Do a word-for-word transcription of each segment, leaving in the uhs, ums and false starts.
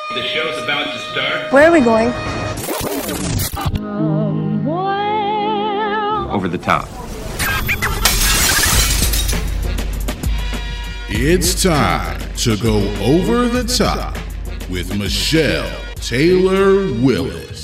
The show's about to start. Where are we going? Somewhere. Over the top. It's time to go over the top with Michelle Taylor Willis.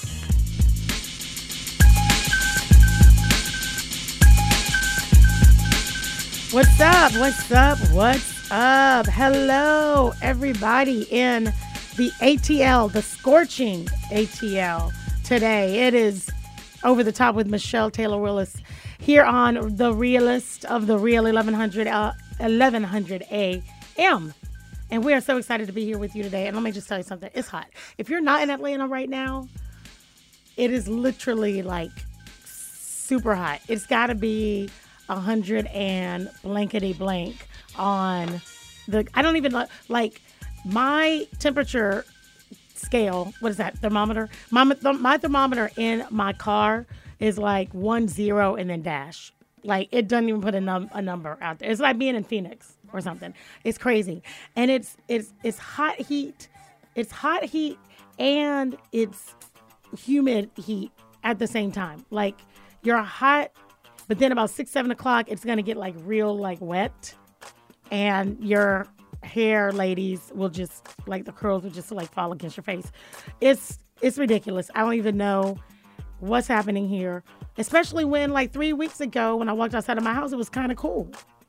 What's up? What's up? What's up? Hello, everybody in the A T L, the scorching A T L today. It is Over the Top with Michelle Taylor Willis here on The Realist of the Real eleven hundred, uh, eleven hundred A M. And we are so excited to be here with you today. And let me just tell you something. It's hot. If you're not in Atlanta right now, it is literally like super hot. It's got to be a hundred and blankety blank on the, I don't even like my temperature scale. What is that? Thermometer? My, my thermometer in my car is like one zero and then dash. Like it doesn't even put a, num- a number out there. It's like being in Phoenix or something. It's crazy. And it's, it's, it's hot heat. It's hot heat and it's humid heat at the same time. Like you're hot, but then about six, seven o'clock, it's going to get like real, like wet. And your hair, ladies, will just, like the curls will just like fall against your face. It's, it's ridiculous. I don't even know what's happening here. Especially when like three weeks ago, when I walked outside of my house, it was kind of cool.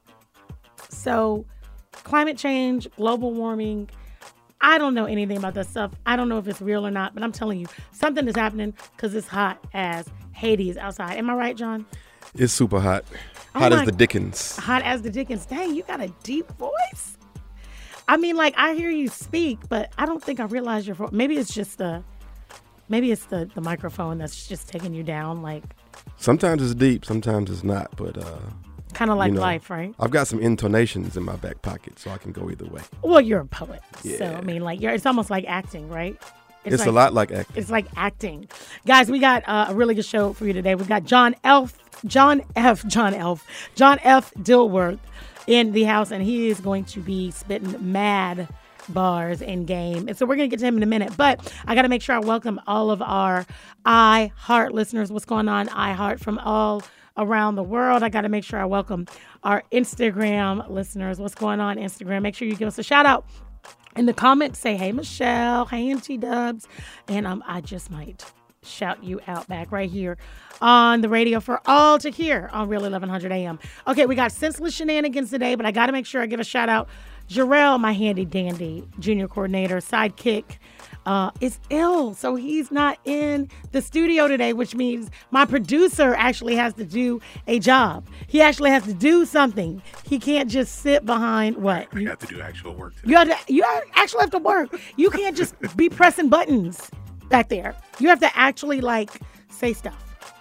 So climate change, global warming, I don't know anything about that stuff. I don't know if it's real or not, but I'm telling you, something is happening because it's hot as Hades outside. Am I right, John? It's super hot. Oh Hot my- as the Dickens. Hot as the Dickens. Dang, you got a deep voice. I mean, like, I hear you speak, but I don't think I realize your voice. Maybe it's just the, maybe it's the, the microphone that's just taking you down, like. Sometimes it's deep, sometimes it's not, but uh, kind of like you know, life, right? I've got some intonations in my back pocket, so I can go either way. Well, you're a poet, Yeah. so I mean, like, you're. It's almost like acting, right? It's, like, a lot like acting. It's like acting, guys. We got uh, a really good show for you today. We got John Elf, John F, John Elf, John F. Dilworth in the house, and he is going to be spitting mad bars and game. And so we're going to get to him in a minute. But I got to make sure I welcome all of our iHeart listeners. What's going on, iHeart, from all around the world? I got to make sure I welcome our Instagram listeners. What's going on, Instagram? Make sure you give us a shout out in the comments. Say, hey, Michelle. Hey, N T Dubs. And um, I just might shout you out back right here on the radio for all to hear on Real eleven hundred A M. Okay, we got senseless shenanigans today, but I got to make sure I give a shout out. Jarrell, my handy dandy junior coordinator, sidekick, uh, is ill. So he's not in the studio today, which means my producer actually has to do a job. He actually has to do something. He can't just sit behind what? I have to do actual work today. You have to, you actually have to work. You can't just be pressing buttons back there. You have to actually like say stuff.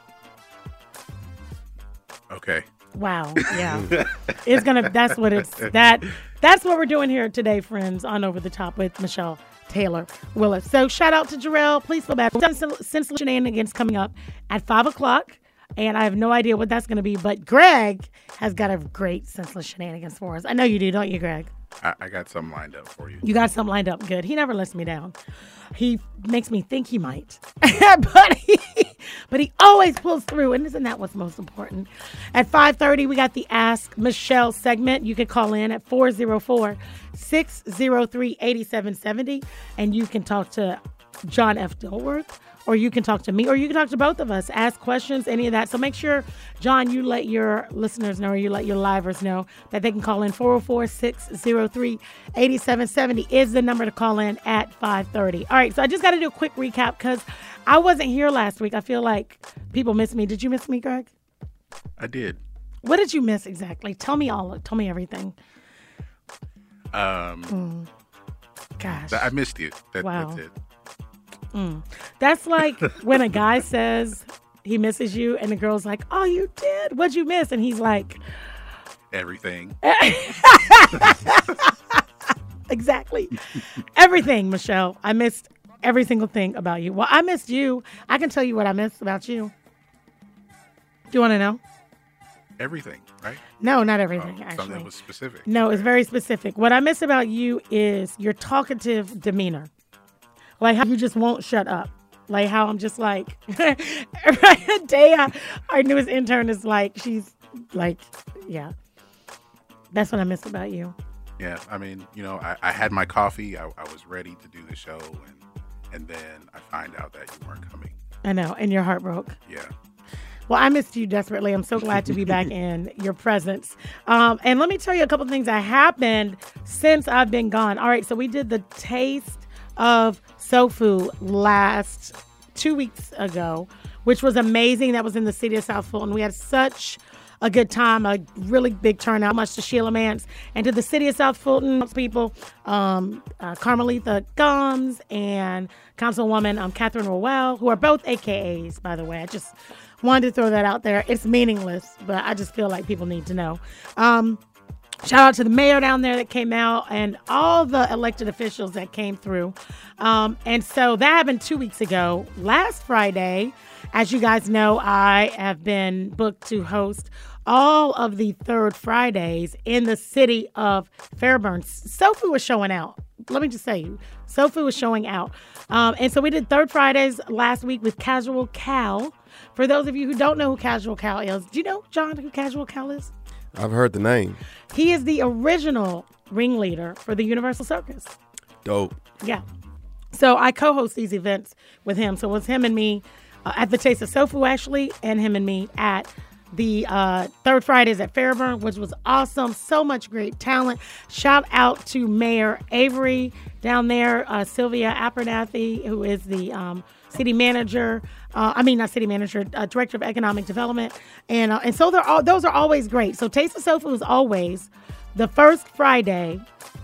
Okay. Wow. Yeah. It's gonna that's what it's that that's what we're doing here today, friends, on Over the Top with Michelle Taylor Willis. So shout out to Jarrell. Please feel bad. We've done senseless shenanigans coming up at five o'clock. And I have no idea what that's gonna be, but Greg has got a great senseless shenanigans for us. I know you do, don't you, Greg? I, I got something lined up for you. You got something lined up. Good. He never lets me down. He makes me think he might. but he but he always pulls through. And isn't that what's most important? At five thirty, we got the Ask Michelle segment. You can call in at four oh four, six oh three, eight seven seven oh. And you can talk to John F. Dilworth, or you can talk to me, or you can talk to both of us. Ask questions, any of that. So make sure, John, you let your listeners know, or you let your livers know that they can call in. Four oh four, six oh three, eight seven seven oh is the number to call in at five thirty. All right, so I just got to do a quick recap because I wasn't here last week. I feel like people miss me. Did you miss me, Greg? I did. What did you miss exactly? Tell me all. Tell me everything. Um, mm. Gosh. I missed you. That, Wow. That's it. Mm. That's like when a guy says he misses you and the girl's like, oh, you did? What'd you miss? And he's like, Everything. Exactly. Everything, Michelle. I missed every single thing about you. Well, I missed you. I can tell you what I missed about you. Do you want to know? Everything, right? No, not everything, Oh, actually. something was specific. No, it's very specific. What I miss about you is your talkative demeanor. Like how you just won't shut up. Like how I'm just like, right, Daya, our newest intern, is like, she's like, yeah. That's what I miss about you. Yeah, I mean, you know, I, I had my coffee. I, I was ready to do the show, and and then I find out that you weren't coming. I know, and your heart broke. Yeah. Well, I missed you desperately. I'm so glad to be back in your presence. Um, and let me tell you a couple of things that happened since I've been gone. All right, so we did the Taste of Sofu last two weeks ago, which was amazing. That was in the city of South Fulton. We had such a good time, a really big turnout. Much to Sheila Mance and to the city of South Fulton people, um, uh, Carmelita Gomes and Councilwoman um, Catherine Rowell, who are both A K As, by the way. I just wanted to throw that out there. It's meaningless, but I just feel like people need to know. Um, shout out to the mayor down there that came out and all the elected officials that came through. Um, and so that happened two weeks ago. Last Friday, as you guys know, I have been booked to host all of the third Fridays in the city of Fairburn. Sofu was showing out. Let me just say you, Sofu was showing out. Um, and so we did third Fridays last week with Casual Cal. For those of you who don't know who Casual Cal is, do you know, John, who Casual Cal is? I've heard the name. He is the original ringleader for the Universal Circus. Dope. Yeah. So I co-host these events with him. So it was him and me uh, at the Taste of Sofu, actually, and him and me at the uh, third Fridays at Fairburn, which was awesome. So much great talent. Shout out to Mayor Avery down there, uh, Sylvia Abernathy, who is the um, city manager. Uh, I mean, not city manager, uh, director of economic development. And uh, and so they're all, those are always great. So Taste of Sofu is always the first Friday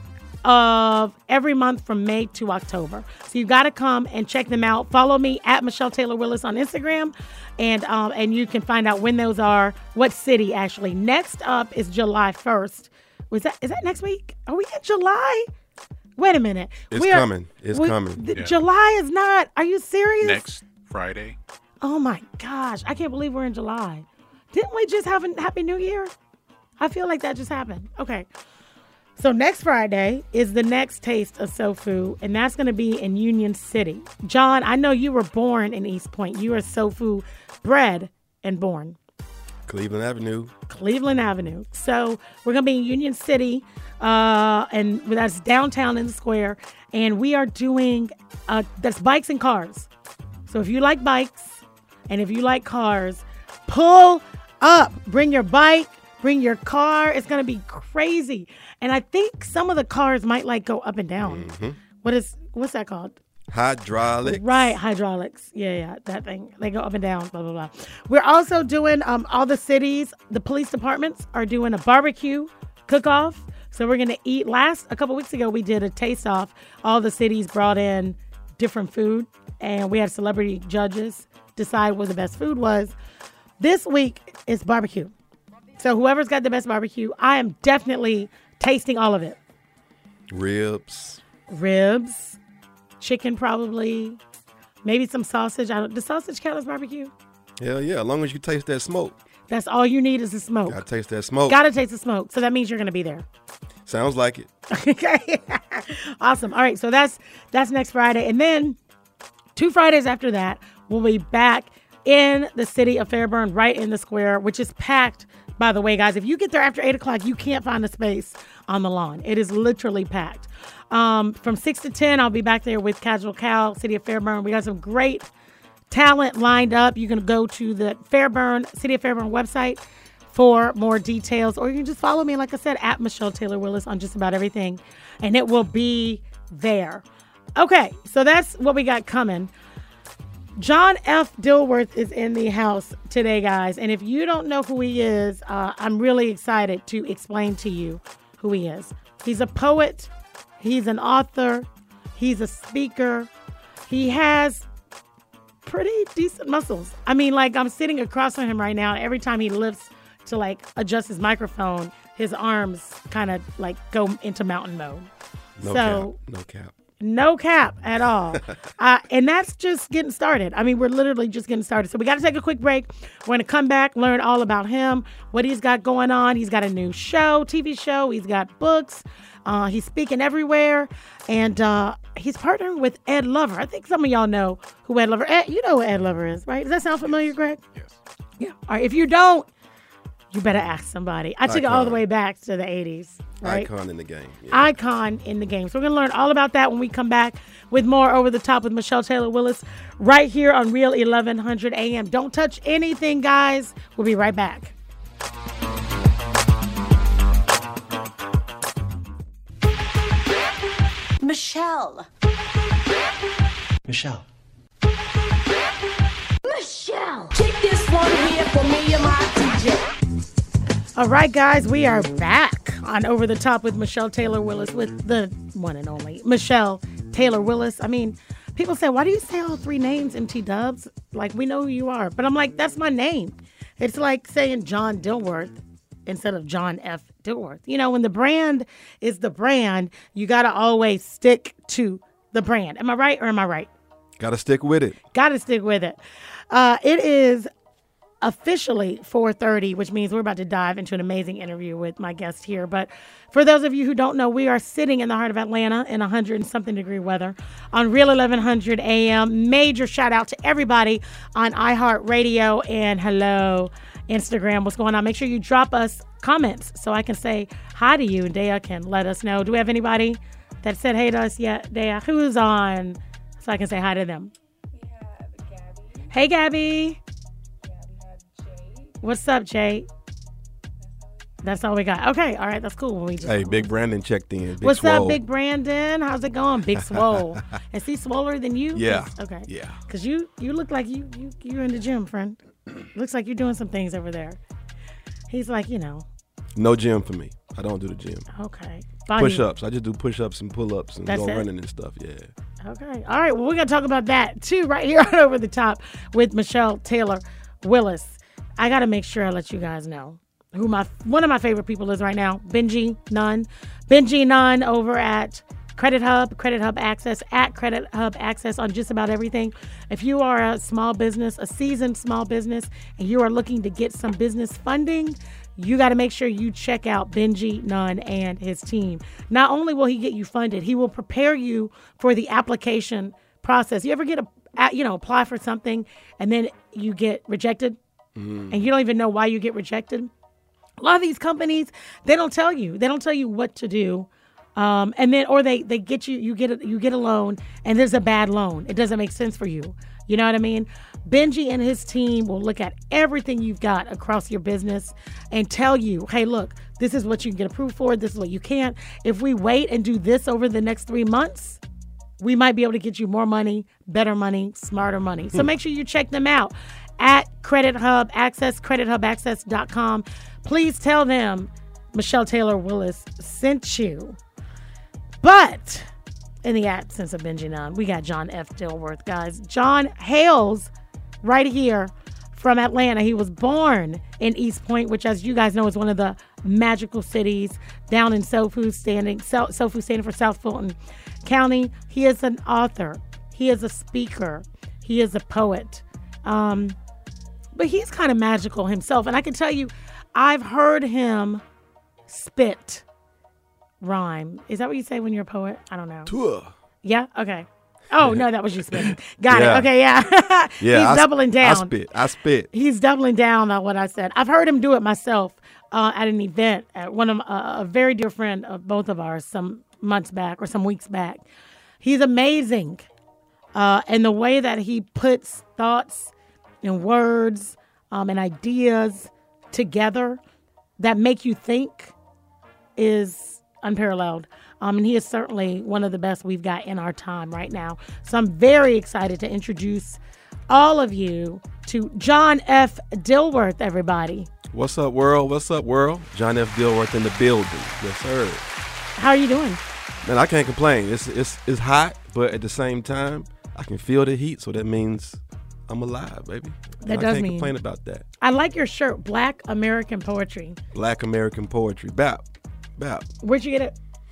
of every month from May to October. So you got to come and check them out. Follow me at Michelle Taylor Willis on Instagram, and um, and you can find out when those are, what city actually. Next up is July first. Was that is that next week? Are we in July? Wait a minute. It's we are, coming. It's we, coming. th- Yeah. July is not. Are you serious? Next Friday. Oh my gosh. I can't believe we're in July. Didn't we just have a Happy New Year? I feel like that just happened. Okay. So next Friday is the next Taste of Sofu, and that's going to be in Union City. John, I know you were born in East Point. You are Sofu bred and born. Cleveland Avenue. Cleveland Avenue. So we're going to be in Union City, uh, and that's downtown in the square. And we are doing, uh, that's bikes and cars. So if you like bikes and if you like cars, pull up. Bring your bike, bring your car. It's going to be crazy. And I think some of the cars might like go up and down. Mm-hmm. What is, what's that called? Hydraulics. Right, hydraulics. Yeah, yeah, that thing. They go up and down, blah, blah, blah. We're also doing, um, all the cities, the police departments are doing a barbecue cook-off. So we're going to eat. Last, a couple weeks ago, we did a taste-off. All the cities brought in different food, and we had celebrity judges decide what the best food was. This week is barbecue. So whoever's got the best barbecue, I am definitely tasting all of it. Ribs. Ribs. Chicken, probably. Maybe some sausage. I don't, does sausage count as barbecue? Hell yeah, as long as you taste that smoke. That's all you need is the smoke. Gotta taste that smoke. Gotta taste the smoke. So that means you're going to be there. Sounds like it. Okay. Awesome. All right. So that's that's next Friday. And then two Fridays after that, we'll be back in the city of Fairburn, right in the square, which is packed, by the way, guys. If you get there after eight o'clock, you can't find a space on the lawn. It is literally packed. Um, from six to ten, I'll be back there with Casual Cal, City of Fairburn. We got some great talent lined up. You can go to the Fairburn, City of Fairburn website for more details, or you can just follow me, like I said, at Michelle Taylor Willis on just about everything, and it will be there. Okay, so that's what we got coming. John F. Dilworth is in the house today, guys, and if you don't know who he is, uh, I'm really excited to explain to you who he is. He's a poet. He's an author. He's a speaker. He has pretty decent muscles. I mean, like, I'm sitting across from him right now, and every time he lifts to, like, adjust his microphone, his arms kind of, like, go into mountain mode. No so, cap. No cap. No cap at all. uh, and that's just getting started. I mean, we're literally just getting started. So we got to take a quick break. We're going to come back, learn all about him, what he's got going on. He's got a new show, T V show. He's got books. Uh, he's speaking everywhere. And uh, he's partnering with Ed Lover. I think some of y'all know who Ed Lover is. Ed, you know who Ed Lover is, right? Does that sound familiar, Greg? Yes. Yeah. All right. If you don't, you better ask somebody. I took it all the Icon. way back to the eighties, right? Icon in the game. Yeah. Icon in the game. So we're going to learn all about that when we come back with more Over the Top with Michelle Taylor Willis right here on Real eleven hundred A M. Don't touch anything, guys. We'll be right back. Michelle. Michelle. Michelle. Keep this one here for me and my D J. All right, guys, we are back on Over the Top with Michelle Taylor Willis, with the one and only Michelle Taylor Willis. I mean, people say, why do you say all three names, M T Dubs? Like, we know who you are. But I'm like, that's my name. It's like saying John Dilworth instead of John F. Dilworth. You know, when the brand is the brand, you got to always stick to the brand. Am I right or am I right? Got to stick with it. Got to stick with it. Uh, it is officially four thirty, which means we're about to dive into an amazing interview with my guest here. But for those of you who don't know, we are sitting in the heart of Atlanta in one hundred and something degree weather on Real eleven hundred A M. Major shout out to everybody on iHeartRadio and hello, Instagram. What's going on? Make sure you drop us comments so I can say hi to you and Dea can let us know. Do we have anybody that said hey to us yet, Dea? Who's on so I can say hi to them? We have Gabby. Hey, Gabby. Yeah, we have Jade. What's up, Jay? That's all we got. Okay, all right, that's cool. We just Hey, Big Brandon checked in. Big What's Swole. up, Big Brandon? How's it going, Big Swole? Is he swoller than you? Yeah. Okay. Yeah. Cause you you look like you you you're in the gym, friend. Looks like you're doing some things over there. He's like, you know. No gym for me. I don't do the gym. Okay. Body- Push-ups. I just do push-ups and pull-ups and That's go it? running and stuff. Yeah. Okay. All right. Well, we're going to talk about that too right here on Over the Top with Michelle Taylor Willis. I got to make sure I let you guys know who my one of my favorite people is right now, Benji Nunn. Benji Nunn over at Credit Hub, Credit Hub Access, at Credit Hub Access on just about everything. If you are a small business, a seasoned small business, and you are looking to get some business funding, you got to make sure you check out Benji Nunn and his team. Not only will he get you funded, he will prepare you for the application process. You ever get a, you know, apply for something and then you get rejected mm. and you don't even know why you get rejected? A lot of these companies, they don't tell you. They don't tell you what to do. Um, and then, or they, they get you, you get a, you get a loan and there's a bad loan. It doesn't make sense for you. You know what I mean? Benji and his team will look at everything you've got across your business and tell you, hey, look, this is what you can get approved for. This is what you can't. If we wait and do this over the next three months, we might be able to get you more money, better money, smarter money. So make sure you check them out at Credit Hub Access, credit hub access dot com. Please tell them Michelle Taylor Willis sent you. But in the absence of Benji Nunn, we got John F. Dilworth, guys. John hails right here from Atlanta. He was born in East Point, which, as you guys know, is one of the magical cities down in SoFu, standing, SoFu standing for South Fulton County. He is an author. He is a speaker. He is a poet. Um, but he's kind of magical himself. And I can tell you, I've heard him spit rhyme. Is that what you say when you're a poet? I don't know. Tour. Yeah? Okay. Oh, no, that was you spitting. Got Yeah. it. Okay, yeah. Yeah. He's I, doubling I down. spit. I spit. He's doubling down on what I said. I've heard him do it myself uh, at an event at one of uh, a very dear friend of both of ours some months back or some weeks back. He's amazing. Uh, and the way that he puts thoughts and words um, and ideas together that make you think is unparalleled. Um, and he is certainly one of the best we've got in our time right now. So I'm very excited to introduce all of you to John F. Dilworth, everybody. What's up, world? What's up, world? John F. Dilworth in the building. Yes, sir. How are you doing? Man, I can't complain. It's it's it's hot, but at the same time, I can feel the heat, so that means I'm alive, baby. That And does I can't mean- complain about that. I like your shirt, Black American Poetry. Black American poetry. Bap. Bap. Where'd you get it?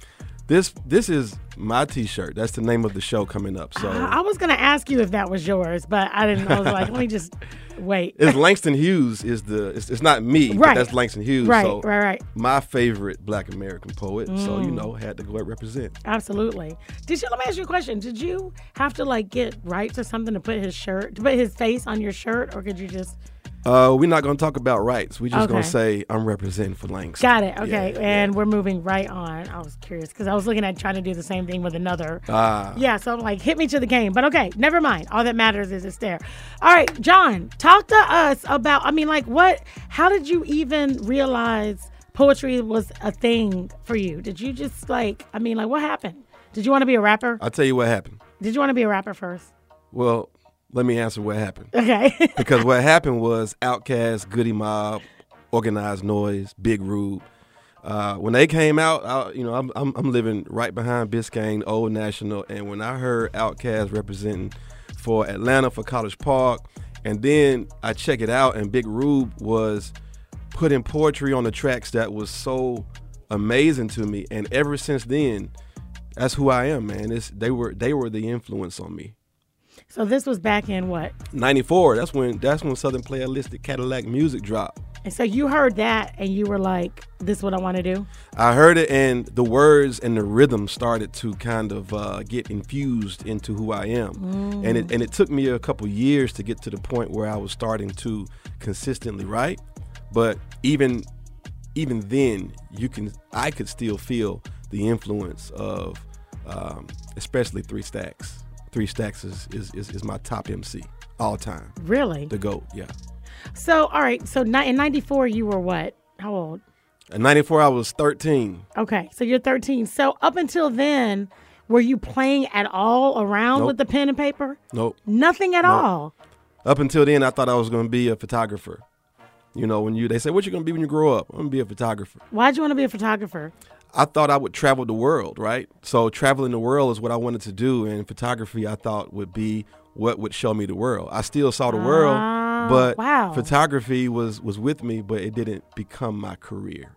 This this is my T-shirt. That's the name of the show coming up. So I, I was gonna ask you if that was yours, but I didn't. I was like, let me just wait. It's Langston Hughes is the. It's, it's not me, Right. but that's Langston Hughes. Right, so right, right. My favorite Black American poet. So you Mm. know, had to go and represent. Absolutely. Did you? Let me ask you a question. Did you have to like get rights or something to put his shirt, to put his face on your shirt, or could you just? Uh, we're not gonna talk about rights. We just Okay. gonna say I'm representing for Langston. Got it. Okay, Yeah, and yeah. we're moving right on. I was curious because I was looking at trying to do the same thing with another. Ah. Yeah, so I'm like, hit me to the game. But okay, never mind. All that matters is it's there. All right, John, talk to us about. I mean, like, what? How did you even realize poetry was a thing for you? Did you just like? I mean, like, what happened? Did you want to be a rapper? I'll tell you what happened. Did you want to be a rapper first? Well, let me answer what happened. Okay. Because what happened was Outkast, Goody Mob, Organized Noise, Big Rube. Uh, when they came out, I, you know, I'm, I'm I'm living right behind Biscayne, Old National, and when I heard Outkast representing for Atlanta for College Park, and then I check it out, and Big Rube was putting poetry on the tracks that was so amazing to me, and ever since then, that's who I am, man. It's, they were they were the influence on me. So this was back in what? ninety-four. That's when that's when Southern Playalistic Cadillac Music dropped. And so you heard that and you were like, this is what I want to do? I heard it, and the words and the rhythm started to kind of uh, get infused into who I am. Mm. And it and it took me a couple years to get to the point where I was starting to consistently write. But even even then, you can I could still feel the influence of um, especially Three Stacks. Three Stacks is, is, is, is my top M C all time. Really? The GOAT, yeah. So, all right. So ni- in ninety-four, you were what? How old? In ninety-four, I was thirteen. Okay. So you're thirteen. So up until then, were you playing at all around Nope. with the pen and paper? Nope. Nothing at Nope. all. Up until then, I thought I was going to be a photographer. You know, when you they say, what you going to be when you grow up? I'm going to be a photographer. Why'd you want to be a photographer? I thought I would travel the world, right? So traveling the world is what I wanted to do, and photography I thought would be what would show me the world. I still saw the world, Ah, but wow. photography was, was with me, but it didn't become my career.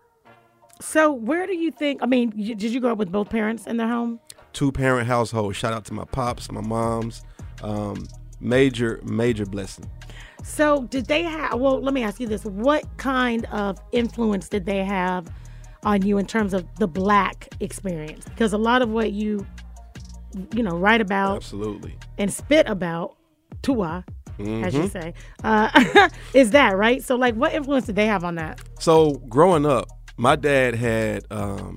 So where do you think, I mean, you, did you grow up with both parents in their home? Two-parent household. Shout out to my pops, my moms. Um, major, major blessing. So did they have, well, let me ask you this. What kind of influence did they have on you in terms of the Black experience? Because a lot of what you, you know, write about Absolutely. and spit about, tua, as you Mhm. say, uh, is that, right? So, like, what influence did they have on that? So growing up, my dad had um,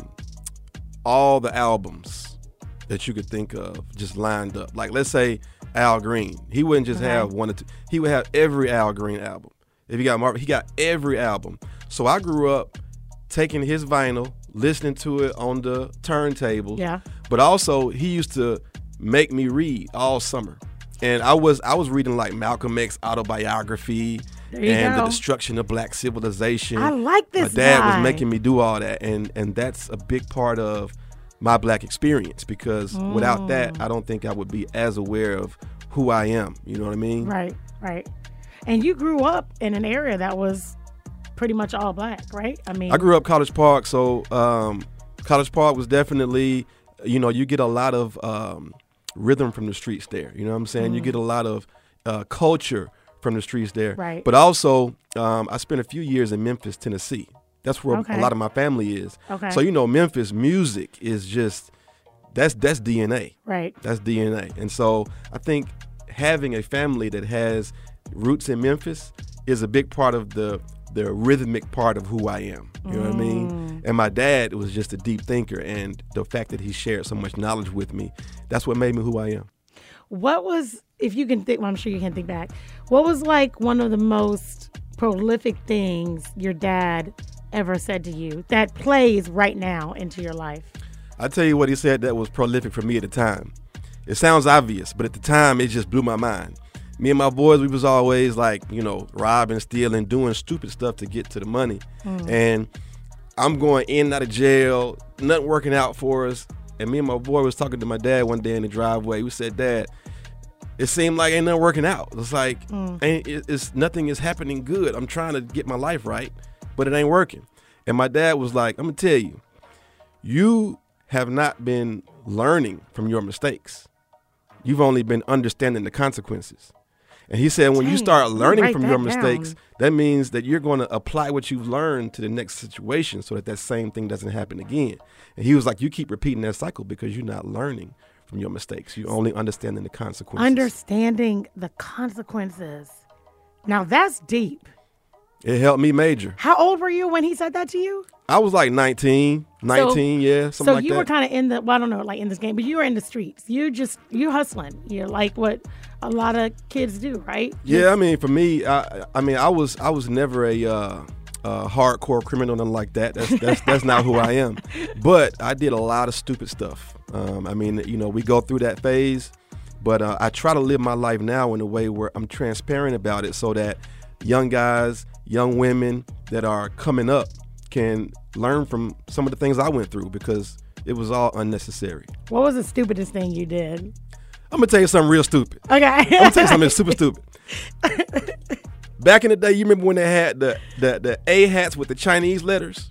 all the albums that you could think of just lined up. Like, let's say Al Green. He wouldn't just Okay. have one or two. He would have every Al Green album. If he got Marvin, he got every album. So I grew up taking his vinyl, listening to it on the turntable. Yeah. But also, he used to make me read all summer. And I was I was reading like Malcolm X autobiography There you and go. the destruction of black civilization. I like this My dad guy. was making me do all that, and and that's a big part of my black experience, because without that, I don't think I would be as aware of who I am. You know what I mean? Right, right. And you grew up in an area that was pretty much all Black, right? I mean, I grew up College Park, so um, College Park was definitely, you know, you get a lot of um, rhythm from the streets there. You know what I'm saying? You get a lot of uh, culture from the streets there. Right. But also, um, I spent a few years in Memphis, Tennessee. That's where Okay. a lot of my family is. Okay. So, you know, Memphis music is just, that's that's D N A. right. That's D N A. And so I think having a family that has roots in Memphis is a big part of the the rhythmic part of who I am. You know what I mean? And my dad was just a deep thinker, and the fact that he shared so much knowledge with me, that's what made me who I am. What was, if you can think, well, I'm sure you can think back, what was like one of the most prolific things your dad ever said to you that plays right now into your life? I tell you what he said that was prolific for me at the time. It sounds obvious, but at the time, it just blew my mind. Me and my boys, we was always like, you know, robbing, stealing, doing stupid stuff to get to the money. And I'm going in and out of jail, nothing working out for us. And me and my boy was talking to my dad one day in the driveway. We said, Dad, it seemed like ain't nothing working out. It's like, ain't, it- it's nothing is happening good. I'm trying to get my life right, but it ain't working. And my dad was like, I'm gonna tell you, you have not been learning from your mistakes. You've only been understanding the consequences. And he said, when Dang, you start you learning write from that your down. mistakes, that means that you're going to apply what you've learned to the next situation so that that same thing doesn't happen again. And he was like, you keep repeating that cycle because you're not learning from your mistakes. You're only understanding the consequences. Understanding the consequences. Now that's deep. It helped me major. How old were you when he said that to you? I was like nineteen, nineteen, yeah, something So like you that. were kind of in the, well, I don't know, like in this game, but you were in the streets. You just, you hustling. You're like what a lot of kids do, right? Yeah, I mean, for me, I, I mean, I was, I was never a uh, uh, hardcore criminal, nothing like that. That's that's that's not who I am. But I did a lot of stupid stuff. Um, I mean, you know, we go through that phase, but uh, I try to live my life now in a way where I'm transparent about it, so that young guys, young women that are coming up can learn from some of the things I went through, because it was all unnecessary. What was the stupidest thing you did? I'm gonna tell you something real stupid. Okay. I'm gonna tell you something super stupid. Back in the day, you remember when they had the the, the A hats with the Chinese letters?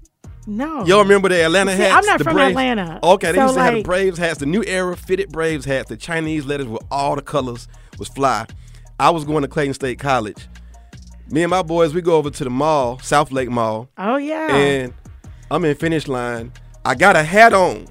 No. Y'all remember the Atlanta See, hats? I'm not the from Braves? Atlanta. Okay, they So, used to have the like- Braves hats, the new era fitted Braves hats, the Chinese letters with all the colors was fly. I was going to Clayton State College. Me and my boys, we go over to the mall, South Lake Mall, Oh, yeah. and I'm in finish line. I got a hat on.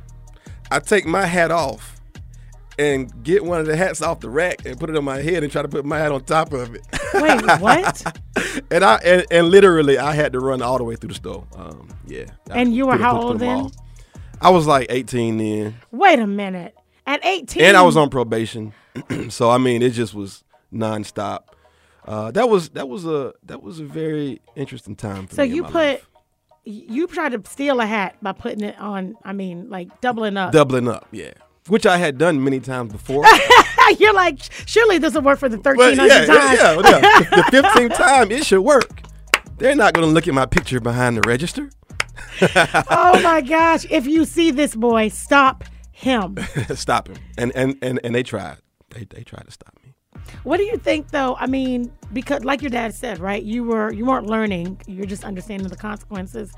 I take my hat off and get one of the hats off the rack and put it on my head and try to put my hat on top of it. Wait, what? and I and, and literally I had to run all the way through the store. Um, yeah. I And you were put it- how put it to old the then? mall. I was like eighteen then, Wait a minute. At eighteen. and I was on probation. So I mean, it just was nonstop. Uh, that was that was a that was a very interesting time for So me in you my put, life. you tried to steal a hat by putting it on, I mean, like doubling up. Doubling up, yeah. Which I had done many times before. You're like, surely this will work for the But thirteen hundred yeah, times. yeah, yeah, yeah. The fifteenth time, it should work. They're not going to look at my picture behind the register. Oh my gosh. If you see this boy, stop him. Stop him. And and and and they tried. They they tried to stop me. What do you think though? I mean, because like your dad said, right? You were you weren't learning, you're just understanding the consequences.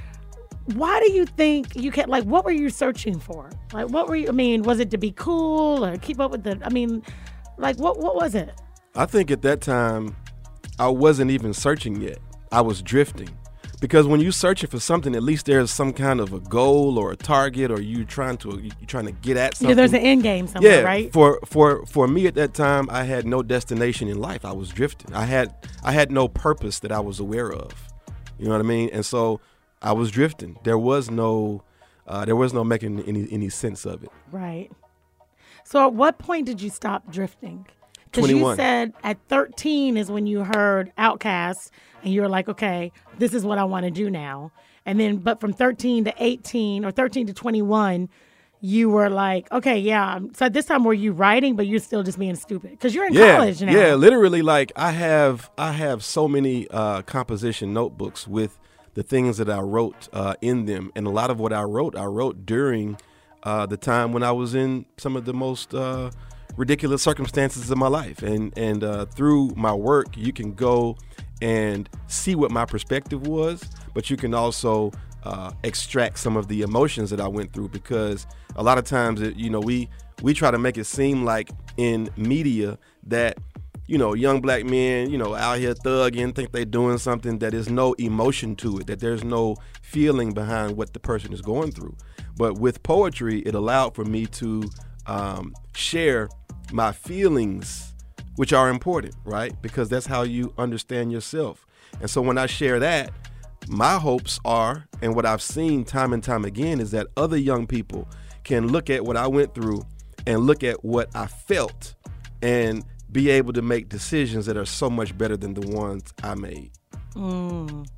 Why do you think you kept, like, what were you searching for? Like, what were you, I mean, was it to be cool or keep up with the, I mean, like, what what was it? I think at that time, I wasn't even searching yet. I was drifting. Because when you're searching for something, at least there's some kind of a goal or a target, or you trying to you trying to get at something. Yeah, there's an end game somewhere, Yeah, right? for for for me at that time, I had no destination in life. I was drifting. I had I had no purpose that I was aware of. You know what I mean? And so I was drifting. There was no uh, there was no making any any sense of it. Right. So at what point did you stop drifting? Because you twenty-one. said at thirteen is when you heard Outkast and you were like, okay, this is what I want to do now. And then, but from thirteen to eighteen or thirteen to twenty-one, you were like, okay, yeah. So at this time, were you writing, but you're still just being stupid? Because you're in Yeah, college now. yeah. Literally, like I have I have so many uh, composition notebooks with the things that I wrote uh, in them, and a lot of what I wrote, I wrote during uh, the time when I was in some of the most uh, ridiculous circumstances of my life, and and uh, through my work, you can go and see what my perspective was, but you can also uh, extract some of the emotions that I went through, because a lot of times, it, you know, we we try to make it seem like in media that, you know, young black men, you know, out here thugging, think they're doing something, that there's no emotion to it, that there's no feeling behind what the person is going through. But with poetry, it allowed for me to um, share my feelings, which are important, right? Because that's how you understand yourself. And so when I share that, my hopes are, and what I've seen time and time again, is that other young people can look at what I went through and look at what I felt and be able to make decisions that are so much better than the ones I made. Mm.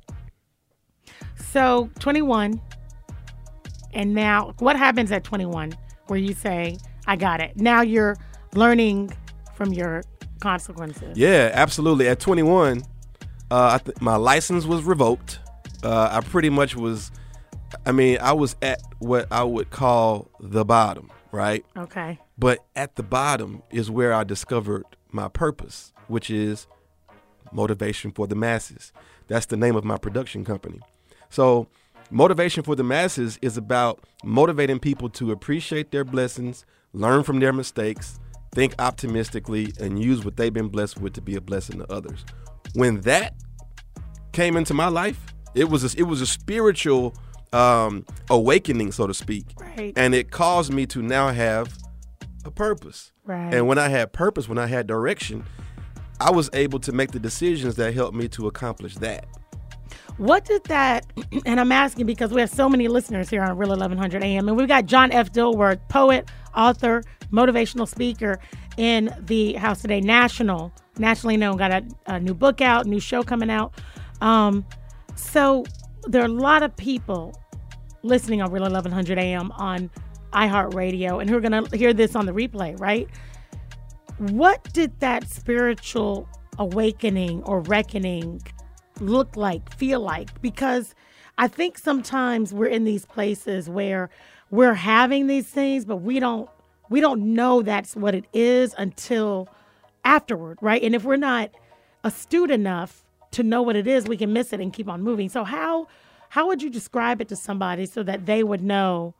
So twenty-one, and now what happens at twenty-one where you say, I got it? Now you're learning from your consequences. Yeah, absolutely. At twenty-one, uh, I th- my license was revoked. Uh, I pretty much was, I mean, I was at what I would call the bottom, right? Okay. But at the bottom is where I discovered my purpose, which is motivation for the masses. That's the name of my production company. So Motivation for the Masses is about motivating people to appreciate their blessings, learn from their mistakes, think optimistically, and use what they've been blessed with to be a blessing to others. When that came into my life, it was a, it was a spiritual um, awakening, so to speak. Right. And it caused me to now have a purpose. Right. And when I had purpose, when I had direction, I was able to make the decisions that helped me to accomplish that. What did that, and I'm asking because we have so many listeners here on Real eleven hundred A M, and we've got John F. Dilworth, poet, author, motivational speaker in the house today, national, nationally known, got a, a new book out, new show coming out. Um, so there are a lot of people listening on Real eleven hundred A M on iHeartRadio and who are going to hear this on the replay, right? What did that spiritual awakening or reckoning look like, feel like? Because I think sometimes we're in these places where we're having these things, but we don't we don't know that's what it is until afterward, right? And if we're not astute enough to know what it is, we can miss it and keep on moving. So how how would you describe it to somebody so that they would know,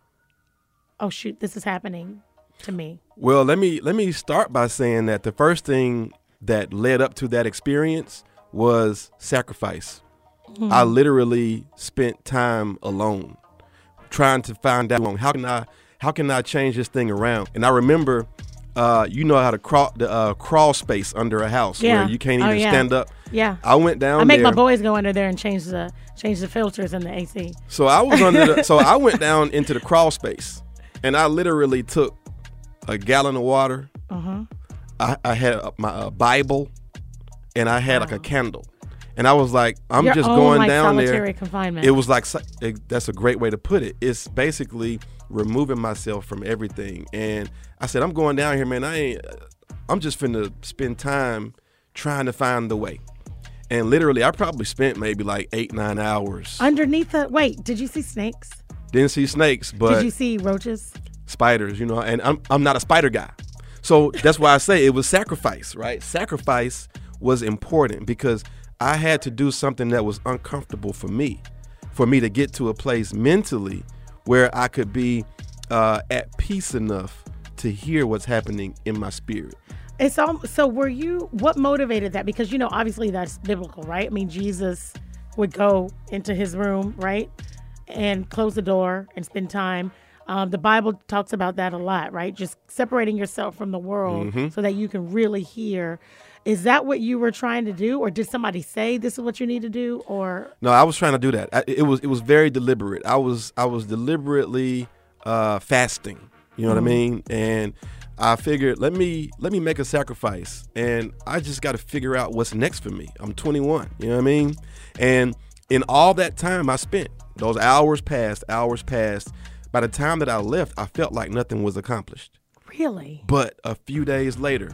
oh shoot, this is happening to me? Well, let me let me start by saying that the first thing that led up to that experience was sacrifice. Mm-hmm. I literally spent time alone trying to find out how can I how can I change this thing around. And I remember, uh, you know how to crawl the uh, crawl space under a house yeah. where you can't oh, even yeah. stand up. Yeah, I went down. I make there. my boys go under there and change the change the filters in the A C. So I was under. The, so I went down into the crawl space, and I literally took a gallon of water. Uh-huh. I, I had my uh, Bible. And I had wow. like a candle, and I was like, I'm Your just own, going like, down solitary there. Confinement. It was like, it, that's a great way to put it. It's basically removing myself from everything. And I said, I'm going down here, man. I ain't, I'm just finna spend time trying to find the way. And literally, I probably spent maybe like eight, nine hours. Underneath the, wait, did you see snakes? Didn't see snakes, but. Did you see roaches? Spiders, you know, and I'm, I'm not a spider guy. So that's why I say it was sacrifice, right? Sacrifice was important because I had to do something that was uncomfortable for me, for me to get to a place mentally where I could be uh, at peace enough to hear what's happening in my spirit. It's all, so were you, what motivated that? Because, you know, obviously that's biblical, right? I mean, Jesus would go into his room, right? And close the door and spend time. Um, the Bible talks about that a lot, right? Just separating yourself from the world mm-hmm. so that you can really hear. Is that what you were trying to do, or did somebody say this is what you need to do? Or no, I was trying to do that. I, it was it was very deliberate. I was I was deliberately uh, fasting. You know mm-hmm. what I mean? And I figured let me let me make a sacrifice, and I just got to figure out what's next for me. I'm twenty-one. You know what I mean? And in all that time I spent, those hours passed, hours passed. By the time that I left, I felt like nothing was accomplished. Really? But a few days later,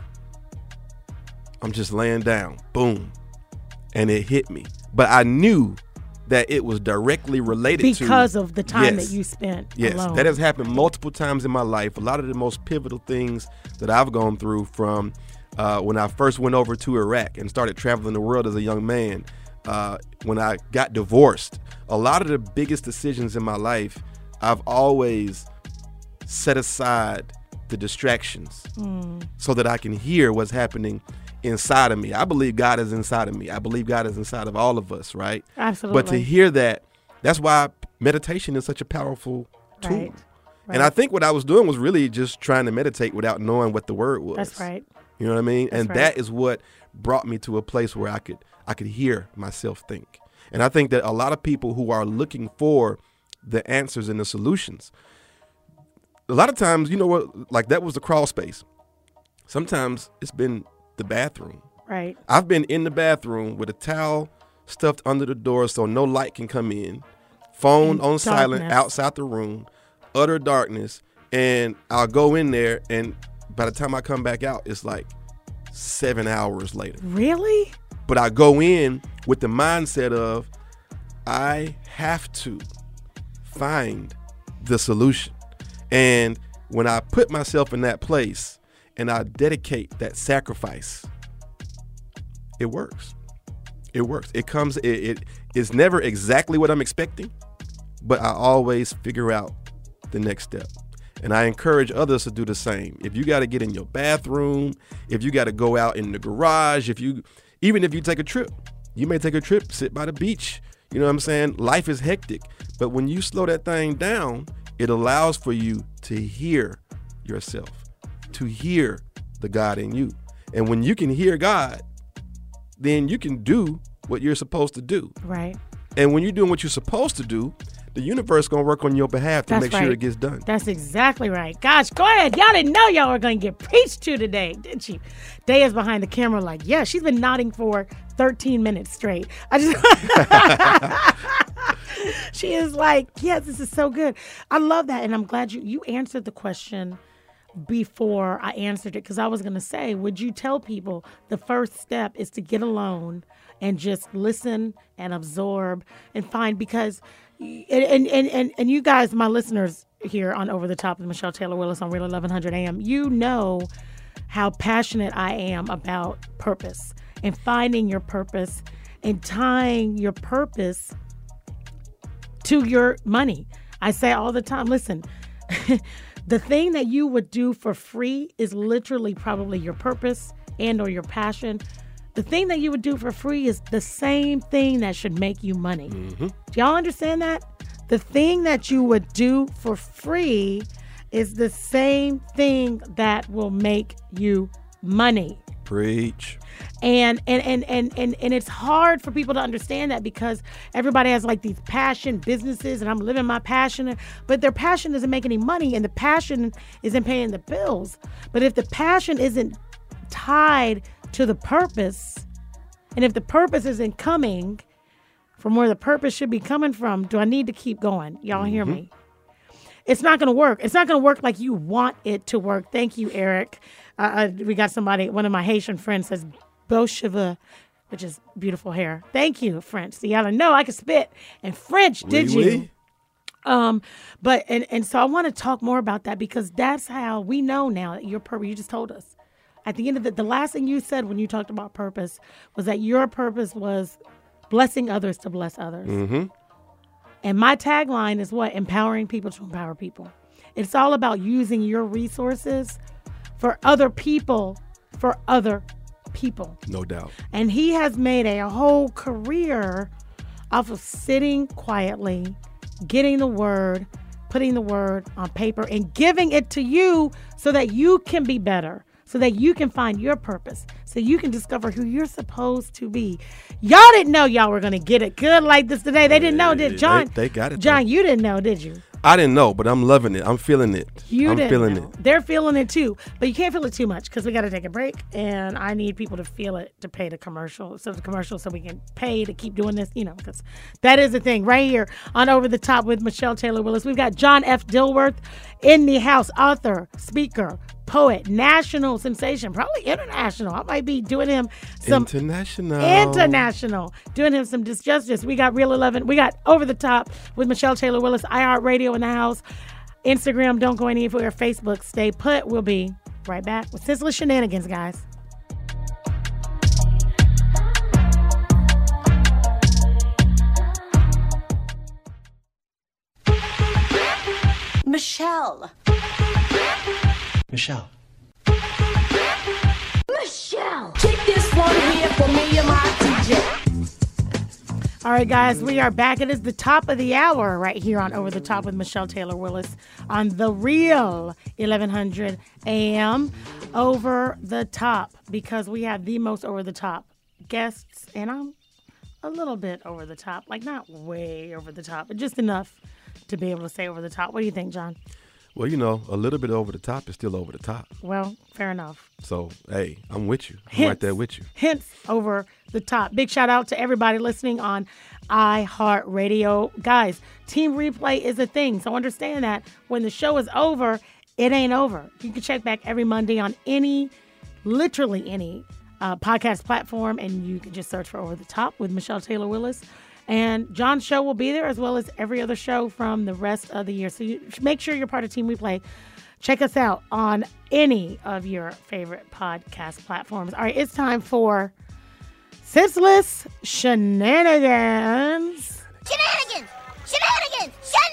I'm just laying down, boom, and it hit me. But I knew that it was directly related because to because of the time yes, that you spent yes, alone. That has happened multiple times in my life. A lot of the most pivotal things that I've gone through from uh, when I first went over to Iraq and started traveling the world as a young man, uh, when I got divorced, a lot of the biggest decisions in my life, I've always set aside the distractions mm. so that I can hear what's happening inside of me. I believe God is inside of me. I believe God is inside of all of us, right? Absolutely. But to hear that, that's why meditation is such a powerful tool. Right. Right. And I think what I was doing was really just trying to meditate without knowing what the word was. That's right. You know what I mean? That's and right. that is what brought me to a place where I could I could hear myself think. And I think that a lot of people who are looking for the answers and the solutions, a lot of times, you know what, like that was the crawl space. Sometimes it's been the bathroom. Right. I've been in the bathroom with a towel stuffed under the door so no light can come in, phone on silent outside the room, utter darkness, and I'll go in there, and by the time I come back out, it's like seven hours later. Really? But I go in with the mindset of I have to find the solution. And when I put myself in that place and I dedicate that sacrifice, it works. It works. It comes, it, it is never exactly what I'm expecting, but I always figure out the next step. And I encourage others to do the same. If you got to get in your bathroom, if you got to go out in the garage, if you, even if you take a trip, you may take a trip, sit by the beach. You know what I'm saying? Life is hectic. But when you slow that thing down, it allows for you to hear yourself, to hear the God in you. And when you can hear God, then you can do what you're supposed to do. Right. And when you're doing what you're supposed to do, the universe going to work on your behalf to That's make right. sure it gets done. That's exactly right. Gosh, go ahead. Y'all didn't know y'all were going to get preached to today, did you? Day is behind the camera like, yeah, she's been nodding for thirteen minutes straight. I just, she is like, yes, this is so good. I love that. And I'm glad you, you answered the question before I answered it, because I was going to say, would you tell people the first step is to get alone and just listen and absorb and find, because and and and, and you guys, my listeners here on Over the Top with Michelle Taylor Willis on Real eleven hundred A M, you know how passionate I am about purpose and finding your purpose and tying your purpose to your money. I say all the time, listen, the thing that you would do for free is literally probably your purpose and or your passion. The thing that you would do for free is the same thing that should make you money. Mm-hmm. Do y'all understand that? The thing that you would do for free is the same thing that will make you money. Preach. And and and and and and it's hard for people to understand that, because everybody has like these passion businesses and I'm living my passion, but their passion doesn't make any money and the passion isn't paying the bills. But if the passion isn't tied to the purpose, and if the purpose isn't coming from where the purpose should be coming from, do I need to keep going? Y'all mm-hmm. hear me? It's not going to work. It's not going to work like you want it to work. Thank you, Eric. Uh, we got somebody, one of my Haitian friends says, beau cheveux, which is beautiful hair. Thank you, French. See, y'all know I can spit in French, did oui, you? Oui. Um, but, and, and so I want to talk more about that, because that's how we know now that your purpose, you just told us. At the end of the, the last thing you said when you talked about purpose was that your purpose was blessing others to bless others. Mm-hmm. And my tagline is what? Empowering people to empower people. It's all about using your resources for other people, for other people. No doubt. And he has made a whole career off of sitting quietly, getting the word, putting the word on paper, and giving it to you so that you can be better, so that you can find your purpose, so you can discover who you're supposed to be. Y'all didn't know y'all were going to get it good like this today. They didn't know, did John? They, they got it. John, though. you didn't know, did you? I didn't know, but I'm loving it. I'm feeling it. You I'm didn't feeling know. it. They're feeling it too, but you can't feel it too much because we got to take a break, and I need people to feel it to pay the commercial, so the commercial, so we can pay to keep doing this, you know, because that is the thing right here on Over the Top with Michelle Taylor Willis. We've got John F. Dilworth in the house, author, speaker, poet, national sensation, probably international. I might be doing him some international, international, doing him some disjustice. We got Real eleven. We got Over the Top with Michelle Taylor Willis, iHeartRadio in the house. Instagram, don't go anywhere. Facebook, stay put. We'll be right back with Senseless Shenanigans, guys. Michelle. Michelle. Michelle. Kick this one here for me and my D J. All right, guys, we are back. It is the top of the hour right here on Over the Top with Michelle Taylor Willis on the Real eleven hundred A M. Over the Top, because we have the most over the top guests, and I'm a little bit over the top, like not way over the top, but just enough to be able to say over the top. What do you think, John? Well, you know, a little bit over the top is still over the top. Well, fair enough. So, hey, I'm with you. I'm Hence, right there with you. Hence, over the top. Big shout out to everybody listening on iHeartRadio. Guys, Team Replay is a thing. So understand that when the show is over, it ain't over. You can check back every Monday on any, literally any uh, podcast platform, and you can just search for Over the Top with Michelle Taylor Willis. And John's show will be there, as well as every other show from the rest of the year. So you make sure you're part of Team Replay. Check us out on any of your favorite podcast platforms. All right, it's time for Senseless Shenanigans. Shenanigans! Shenanigans! Shenanigans!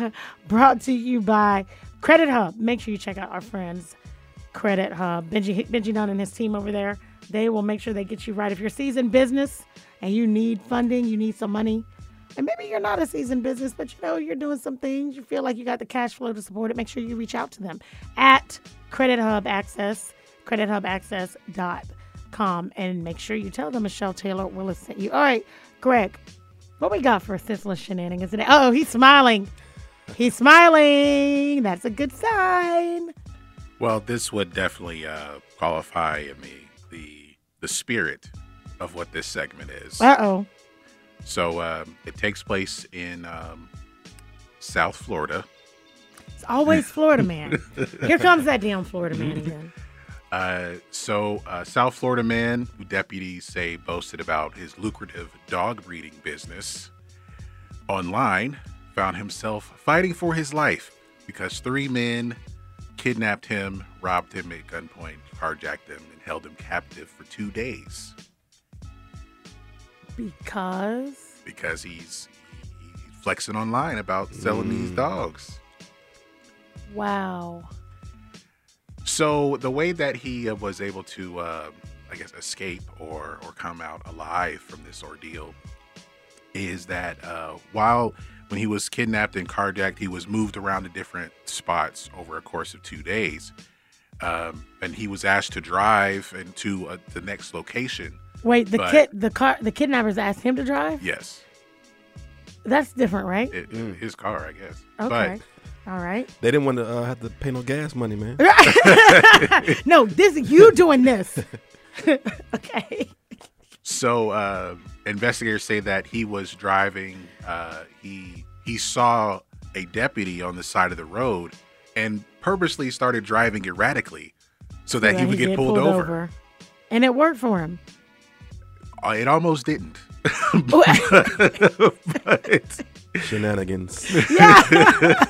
Brought to you by Credit Hub. Make sure you check out our friends, Credit Hub. Benji, Benji Dunn and his team over there, they will make sure they get you right. If you're a seasoned business and you need funding, you need some money, and maybe you're not a seasoned business, but you know you're doing some things, you feel like you got the cash flow to support it, make sure you reach out to them at Credit Hub Access, credit hub access dot com, and make sure you tell them Michelle Taylor will have sent you. All right, Greg, what we got for senseless shenanigans today? Oh, he's smiling. He's smiling. That's a good sign. Well, this would definitely uh, qualify in the, the the spirit of what this segment is. Uh-oh. So um, it takes place in um, South Florida. It's always Florida man. Here comes that damn Florida man again. Uh, so uh, South Florida man, who deputies say boasted about his lucrative dog breeding business, online found himself fighting for his life because three men kidnapped him, robbed him at gunpoint, carjacked him, and held him captive for two days. Because? Because he's, he's flexing online about selling mm. these dogs. Wow. So the way that he uh, was able to, uh, I guess, escape or, or come out alive from this ordeal is that uh, while when he was kidnapped and carjacked, he was moved around to different spots over a course of two days. Um, and he was asked to drive into uh, the next location. Wait, the but, kid, the car, the kidnappers asked him to drive? Yes. That's different, right? It, mm. His car, I guess. Okay. But, all right. They didn't want to uh, have to pay no gas money, man. No, this you doing this. Okay. So uh, investigators say that he was driving. Uh, he he saw a deputy on the side of the road and purposely started driving erratically so that yeah, he would he get pulled, pulled over. over. And it worked for him. Uh, it almost didn't. but, but, Shenanigans. Yeah.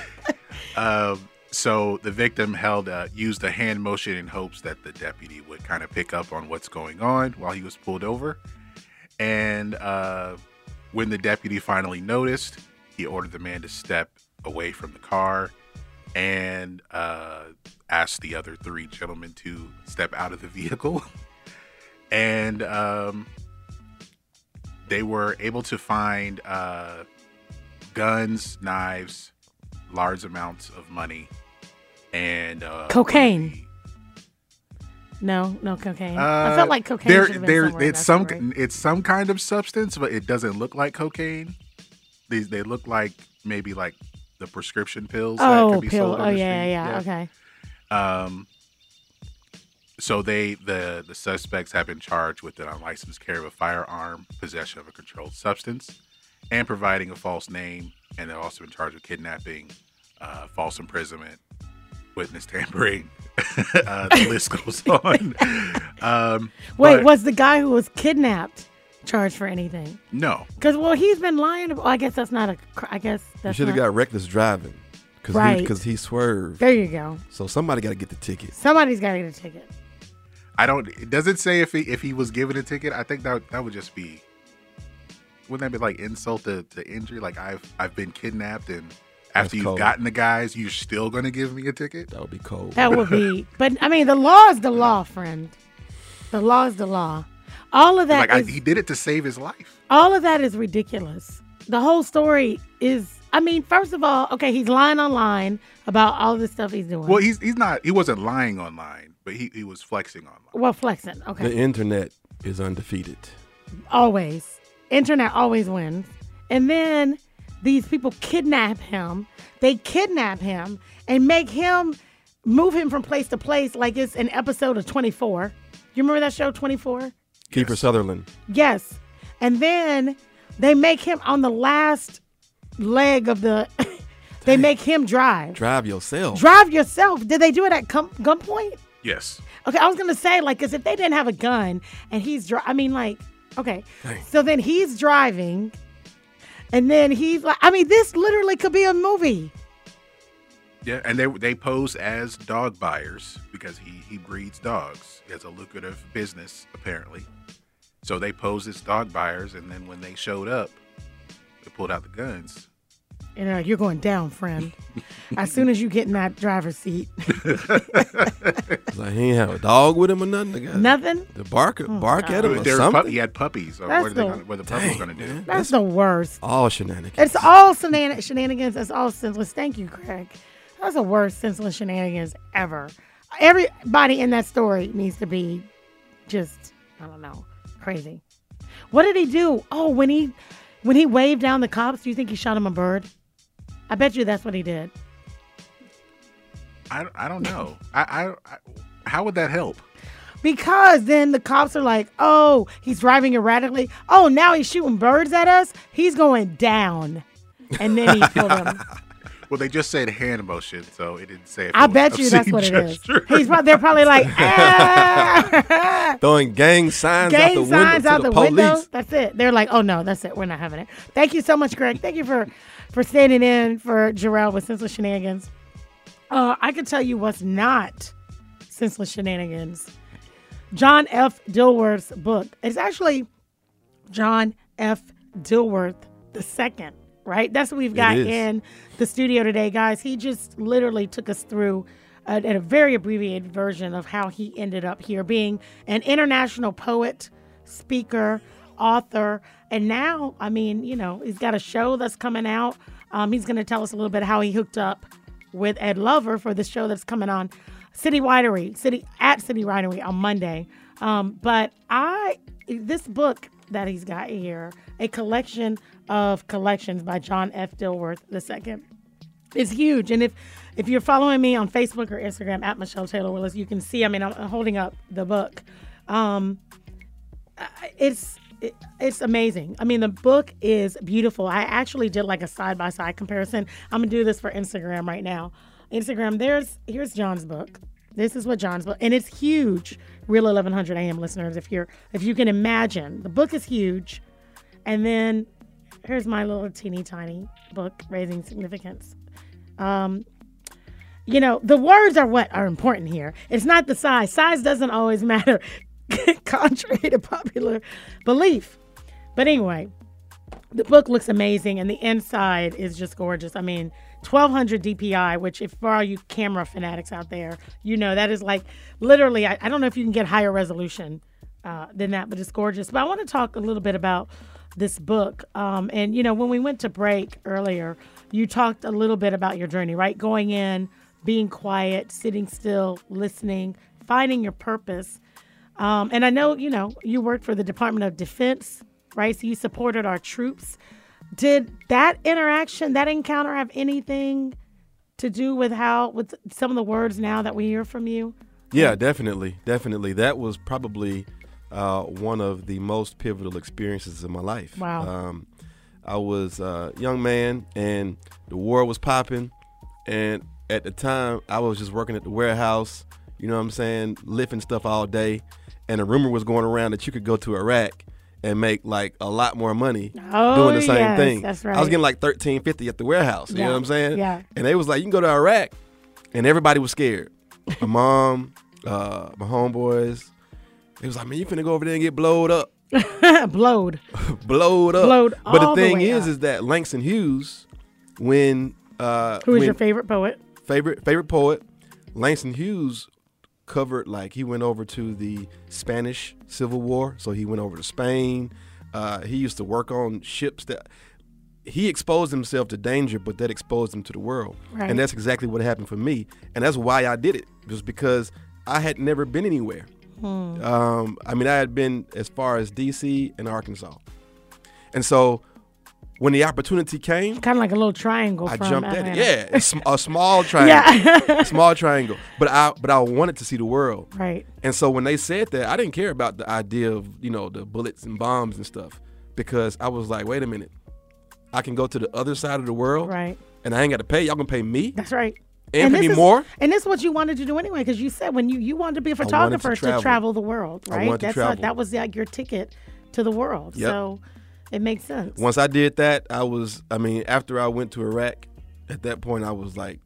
um, so the victim held uh, used a hand motion in hopes that the deputy would kind of pick up on what's going on while he was pulled over. And uh, when the deputy finally noticed, he ordered the man to step away from the car and uh, asked the other three gentlemen to step out of the vehicle. And um, they were able to find uh, guns, knives, large amounts of money, and uh, cocaine. The, no, no cocaine. uh, I felt like cocaine. There, should have been there, somewhere in it's that some, story. it's some kind of substance, but it doesn't look like cocaine. These, they look like maybe like the prescription pills. Oh, that could be pill. sold on Oh, the yeah, street. yeah, yeah. Okay. Um. So they the the suspects have been charged with an unlicensed carry of a firearm, possession of a controlled substance, and providing a false name. And they've also been charged with kidnapping, uh, false imprisonment, witness tampering. uh, the list goes on. Um, Wait, but was the guy who was kidnapped charged for anything? no. Because well, he's been lying. About, I guess that's not a. cr- I guess You that's should have not- got reckless driving. Cause Right. Because he, he swerved. There you go. So somebody got to get the ticket. Somebody's got to get a ticket. I don't. It doesn't say if he if he was given a ticket. I think that that would just be. Wouldn't that be like insult to, to injury? Like I've I've been kidnapped, and after That's you've cold. gotten the guys, you're still gonna give me a ticket? That would be cold. That would be. But I mean, the law is the law, friend. The law is the law. All of that Like I, is- he did it to save his life. all of that is ridiculous. The whole story is. I mean, first of all, okay, he's lying online about all the stuff he's doing. Well, he's he's not. He wasn't lying online, but he, he was flexing online. well, flexing. Okay, The internet is undefeated. always. Internet always wins. And then these people kidnap him. They kidnap him and make him move him from place to place like it's an episode of twenty-four. You remember that show, twenty-four? Kiefer Yes. Sutherland. Yes. And then they make him on the last leg of the, they make him drive. Drive yourself. Drive yourself. Did they do it at gun- gunpoint? Yes. Okay, I was going to say, like, because if they didn't have a gun and he's, dri- I mean, like, okay. Dang. So then he's driving and then he's like, I mean, this literally could be a movie. Yeah, and they they pose as dog buyers because he he breeds dogs. He has a lucrative business apparently. So they posed as dog buyers, and then when they showed up, they pulled out the guns And they're like, you're going down, friend. As soon as you get in that driver's seat. It's like he ain't have a dog with him or nothing. The guy, Nothing? The bark, bark at him or There were something. pu- he had puppies. Or That's what are they the- gonna, what are the puppies going to do? That's the worst. All shenanigans. It's all shenan- shenanigans. It's all senseless. Thank you, Craig. That's the worst senseless shenanigans ever. Everybody in that story needs to be just, I don't know, crazy. What did he do? Oh, when he when he waved down the cops, do you think he shot him a bird? I bet you that's what he did. I, I don't know. I, I, I how would that help? Because then the cops are like, oh, he's driving erratically. Oh, now he's shooting birds at us. He's going down. And then he killed him. Well, they just said hand motion, so it didn't say. If I it was bet you that's obscene what it is. gesture. He's probably, they're probably like, ah. Throwing gang signs out gang the window signs to out the, the, police. window. That's it. They're like, oh no, that's it. We're not having it. Thank you so much, Greg. Thank you for for standing in for Jarrell with Senseless Shenanigans. Uh, I can tell you what's not senseless shenanigans. John F. Dilworth's book. It's actually John F. Dilworth the second, right? That's what we've got is. in the studio today, guys. He just literally took us through a, a very abbreviated version of how he ended up here, being an international poet, speaker, author, and now, I mean, you know, he's got a show that's coming out. Um, he's going to tell us a little bit how he hooked up with Ed Lover for the show that's coming on City Winery, City at City Winery on Monday. Um, but I, this book that he's got here, a collection of collections by John F. Dilworth the second, is huge. And if if you're following me on Facebook or Instagram at Michelle Taylor Willis, you can see. I mean, I'm holding up the book. Um, it's it, it's amazing. I mean, the book is beautiful. I actually did like a side by side comparison. I'm gonna do this for Instagram right now. Instagram. There's here's John's book. This is what John's book, and it's huge. Real eleven hundred A M listeners, if you're if you can imagine, the book is huge. And then here's my little teeny tiny book, Raising Significance. Um, you know, the words are what are important here. It's not the size. Size doesn't always matter, contrary to popular belief. But anyway, the book looks amazing, and the inside is just gorgeous. I mean, twelve hundred D P I, which if for all you camera fanatics out there, you know, that is like literally, I, I don't know if you can get higher resolution uh, than that, but it's gorgeous. But I want to talk a little bit about this book. Um, and, you know, when we went to break earlier, you talked a little bit about your journey, right? Going in, being quiet, sitting still, listening, finding your purpose. Um, and I know, you know, you worked for the Department of Defense, right? So you supported our troops. Did that interaction, that encounter have anything to do with how, with some of the words now that we hear from you? Yeah, definitely. Definitely. That was probably uh, one of the most pivotal experiences in my life. Wow. Um, I was a young man, and the war was popping. And at the time, I was just working at the warehouse, you know what I'm saying, lifting stuff all day. And a rumor was going around that you could go to Iraq and make like a lot more money Oh, doing the same yes, thing. that's right. I was getting like thirteen fifty at the warehouse. You Yeah, know what I'm saying? yeah. And they was like, you can go to Iraq, and everybody was scared. My mom, uh, my homeboys, they was like, man, you finna go over there and get blowed up, Blowed. blowed up. Blowed but the all the thing way is, up. is that Langston Hughes, when uh, Who is when your favorite poet? favorite favorite poet, Langston Hughes covered, like, he went over to the Spanish Civil War, so he went over to Spain. Uh, he used to work on ships that he exposed himself to danger, but that exposed him to the world. Right. And that's exactly what happened for me. And that's why I did it, just because I had never been anywhere. Hmm. Um, I mean, I had been as far as D C and Arkansas. And so when the opportunity came, Kind of like a little triangle I from jumped at Atlanta. it. Yeah, it's a small triangle. Yeah. Small triangle. But I but I wanted to see the world. Right. And so when they said that, I didn't care about the idea of, you know, the bullets and bombs and stuff, because I was like, wait a minute. I can go to the other side of the world, Right. and I ain't got to pay. Y'all gonna pay me That's right. and, pay this me is, more. And this is what you wanted to do anyway, because you said when you, you wanted to be a wanted to photographer to travel. travel. the world, I right? wanted to That's travel. Like, that was like your ticket to the world. Yep. So it makes sense. Once I did that, I was, I mean, after I went to Iraq, at that point I was like,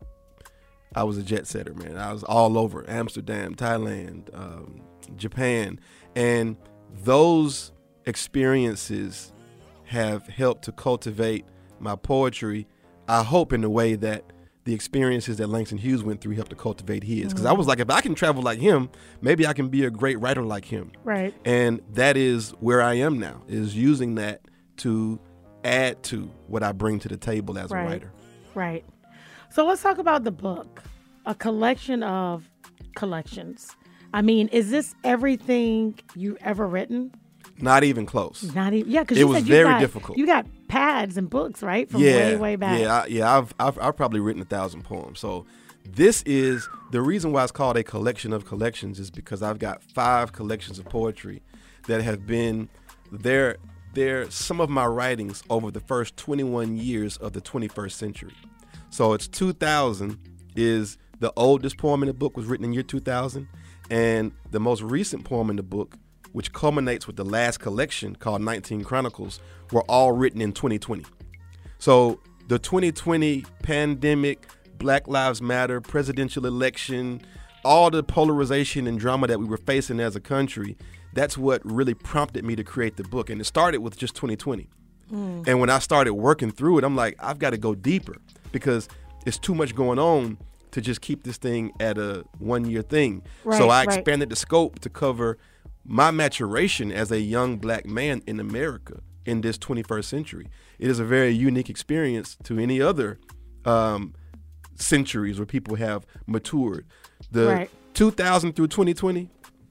I was a jet setter, man. I was all over Amsterdam, Thailand, um, Japan. And those experiences have helped to cultivate my poetry. I hope in a way that the experiences that Langston Hughes went through helped to cultivate his. Because I was like, if I can travel like him, maybe I can be a great writer like him. Right. And that is where I am now, is using that to add to what I bring to the table as Right. a writer. Right. So let's talk about the book, a collection of collections. I mean, is this everything you've ever written? Not even close. Not even, yeah, because It you was said you very got, difficult. You got pads and books, right, from yeah, way, way back. Yeah, I, yeah. I've, I've I've probably written a thousand poems. So this is the reason why it's called a collection of collections is because I've got five collections of poetry that have been there. They're some of my writings over the first twenty-one years of the twenty-first century. So it's two thousand is the oldest poem in the book was written in year two thousand, and the most recent poem in the book, which culminates with the last collection called nineteen Chronicles, were all written in twenty twenty. So the twenty twenty pandemic, Black Lives Matter, presidential election, all the polarization and drama that we were facing as a country, that's what really prompted me to create the book. And it started with just twenty twenty. Mm. And when I started working through it, I'm like, I've got to go deeper because it's too much going on to just keep this thing at a one-year thing. Right, so I right. expanded the scope to cover my maturation as a young black man in America in this twenty-first century. It is a very unique experience to any other um, centuries where people have matured. The Right. two thousand through twenty twenty,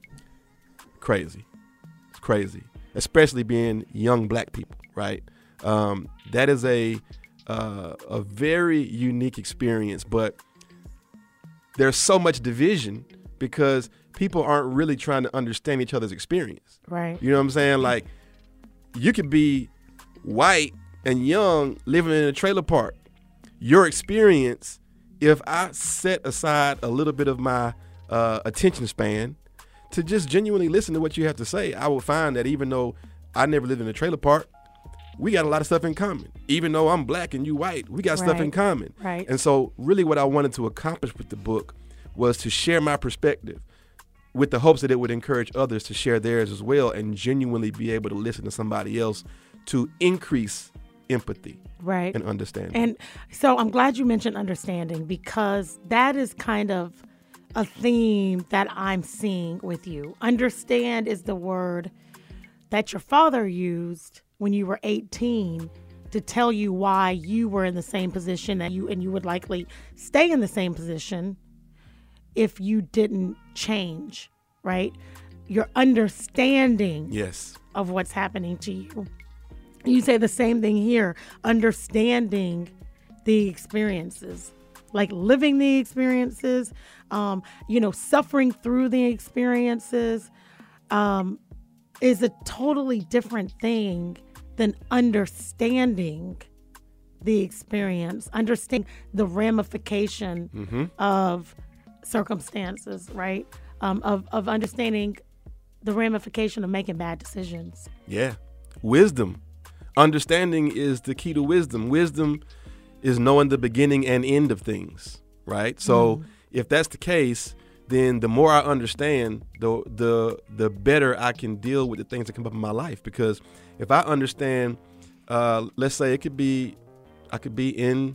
crazy. It's crazy, especially being young black people, right? Um, that is a uh, a very unique experience, but there's so much division because people aren't really trying to understand each other's experience. Right. You know what I'm saying? Like, you could be white and young living in a trailer park. Your experience, if I set aside a little bit of my uh, attention span to just genuinely listen to what you have to say, I will find that even though I never lived in a trailer park, we got a lot of stuff in common. Even though I'm black and you white, we got stuff in Right. common. Right. And so really what I wanted to accomplish with the book was to share my perspective with the hopes that it would encourage others to share theirs as well and genuinely be able to listen to somebody else to increase empathy Right. and understanding. And so I'm glad you mentioned understanding because that is kind of a theme that I'm seeing with you. Understand is the word that your father used when you were eighteen to tell you why you were in the same position that you and you would likely stay in the same position if you didn't change, right? Your understanding yes. of what's happening to you. You say the same thing here, understanding the experiences, like living the experiences, um, you know, suffering through the experiences um, is a totally different thing than understanding the experience, understanding the ramification Mm-hmm. of circumstances, right? Um, of, of understanding the ramification of making bad decisions. Yeah. Wisdom. Understanding is the key to wisdom. Wisdom is knowing the beginning and end of things, right? So Mm. if that's the case, then the more I understand, the the the better I can deal with the things that come up in my life. Because if I understand, uh, let's say it could be, I could be in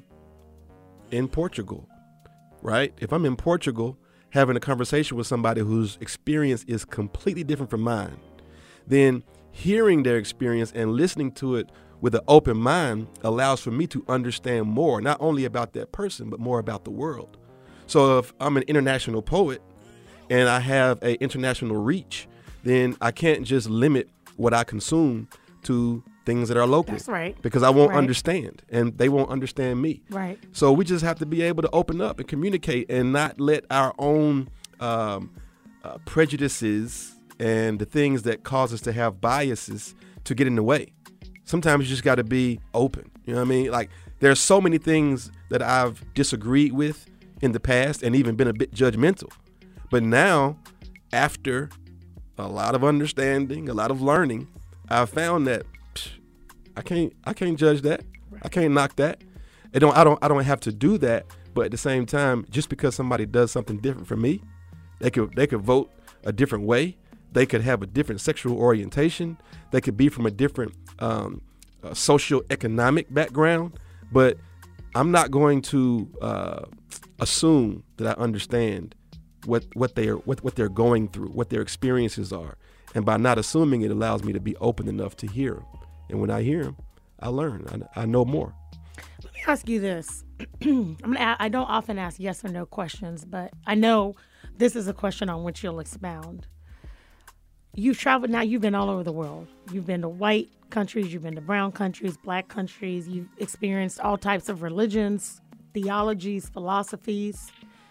in Portugal, right? If I'm in Portugal having a conversation with somebody whose experience is completely different from mine, then hearing their experience and listening to it with an open mind allows for me to understand more, not only about that person, but more about the world. So if I'm an international poet and I have an international reach, then I can't just limit what I consume to things that are local. That's right. Because I won't Right. understand and they won't understand me. Right. So we just have to be able to open up and communicate and not let our own um, uh, prejudices and the things that cause us to have biases to get in the way. Sometimes you just got to be open. You know what I mean? Like, there's so many things that I've disagreed with in the past and even been a bit judgmental. But now, after a lot of understanding, a lot of learning, I've found that psh, I can't I can't judge that. I can't knock that. I don't I don't I don't have to do that. But at the same time, just because somebody does something different from me, they could they could vote a different way. They could have a different sexual orientation. They could be from a different um, uh, social economic background. But I'm not going to uh, assume that I understand what what they are what, what they're going through, what their experiences are. And by not assuming, it allows me to be open enough to hear them. And when I hear them, I learn. I, I know more. Let me ask you this. I'm gonna, I don't often ask yes or no questions, but I know this is a question on which you'll expound. You've traveled now, you've been all over the world. You've been to white countries, you've been to brown countries, black countries, you've experienced all types of religions, theologies, philosophies,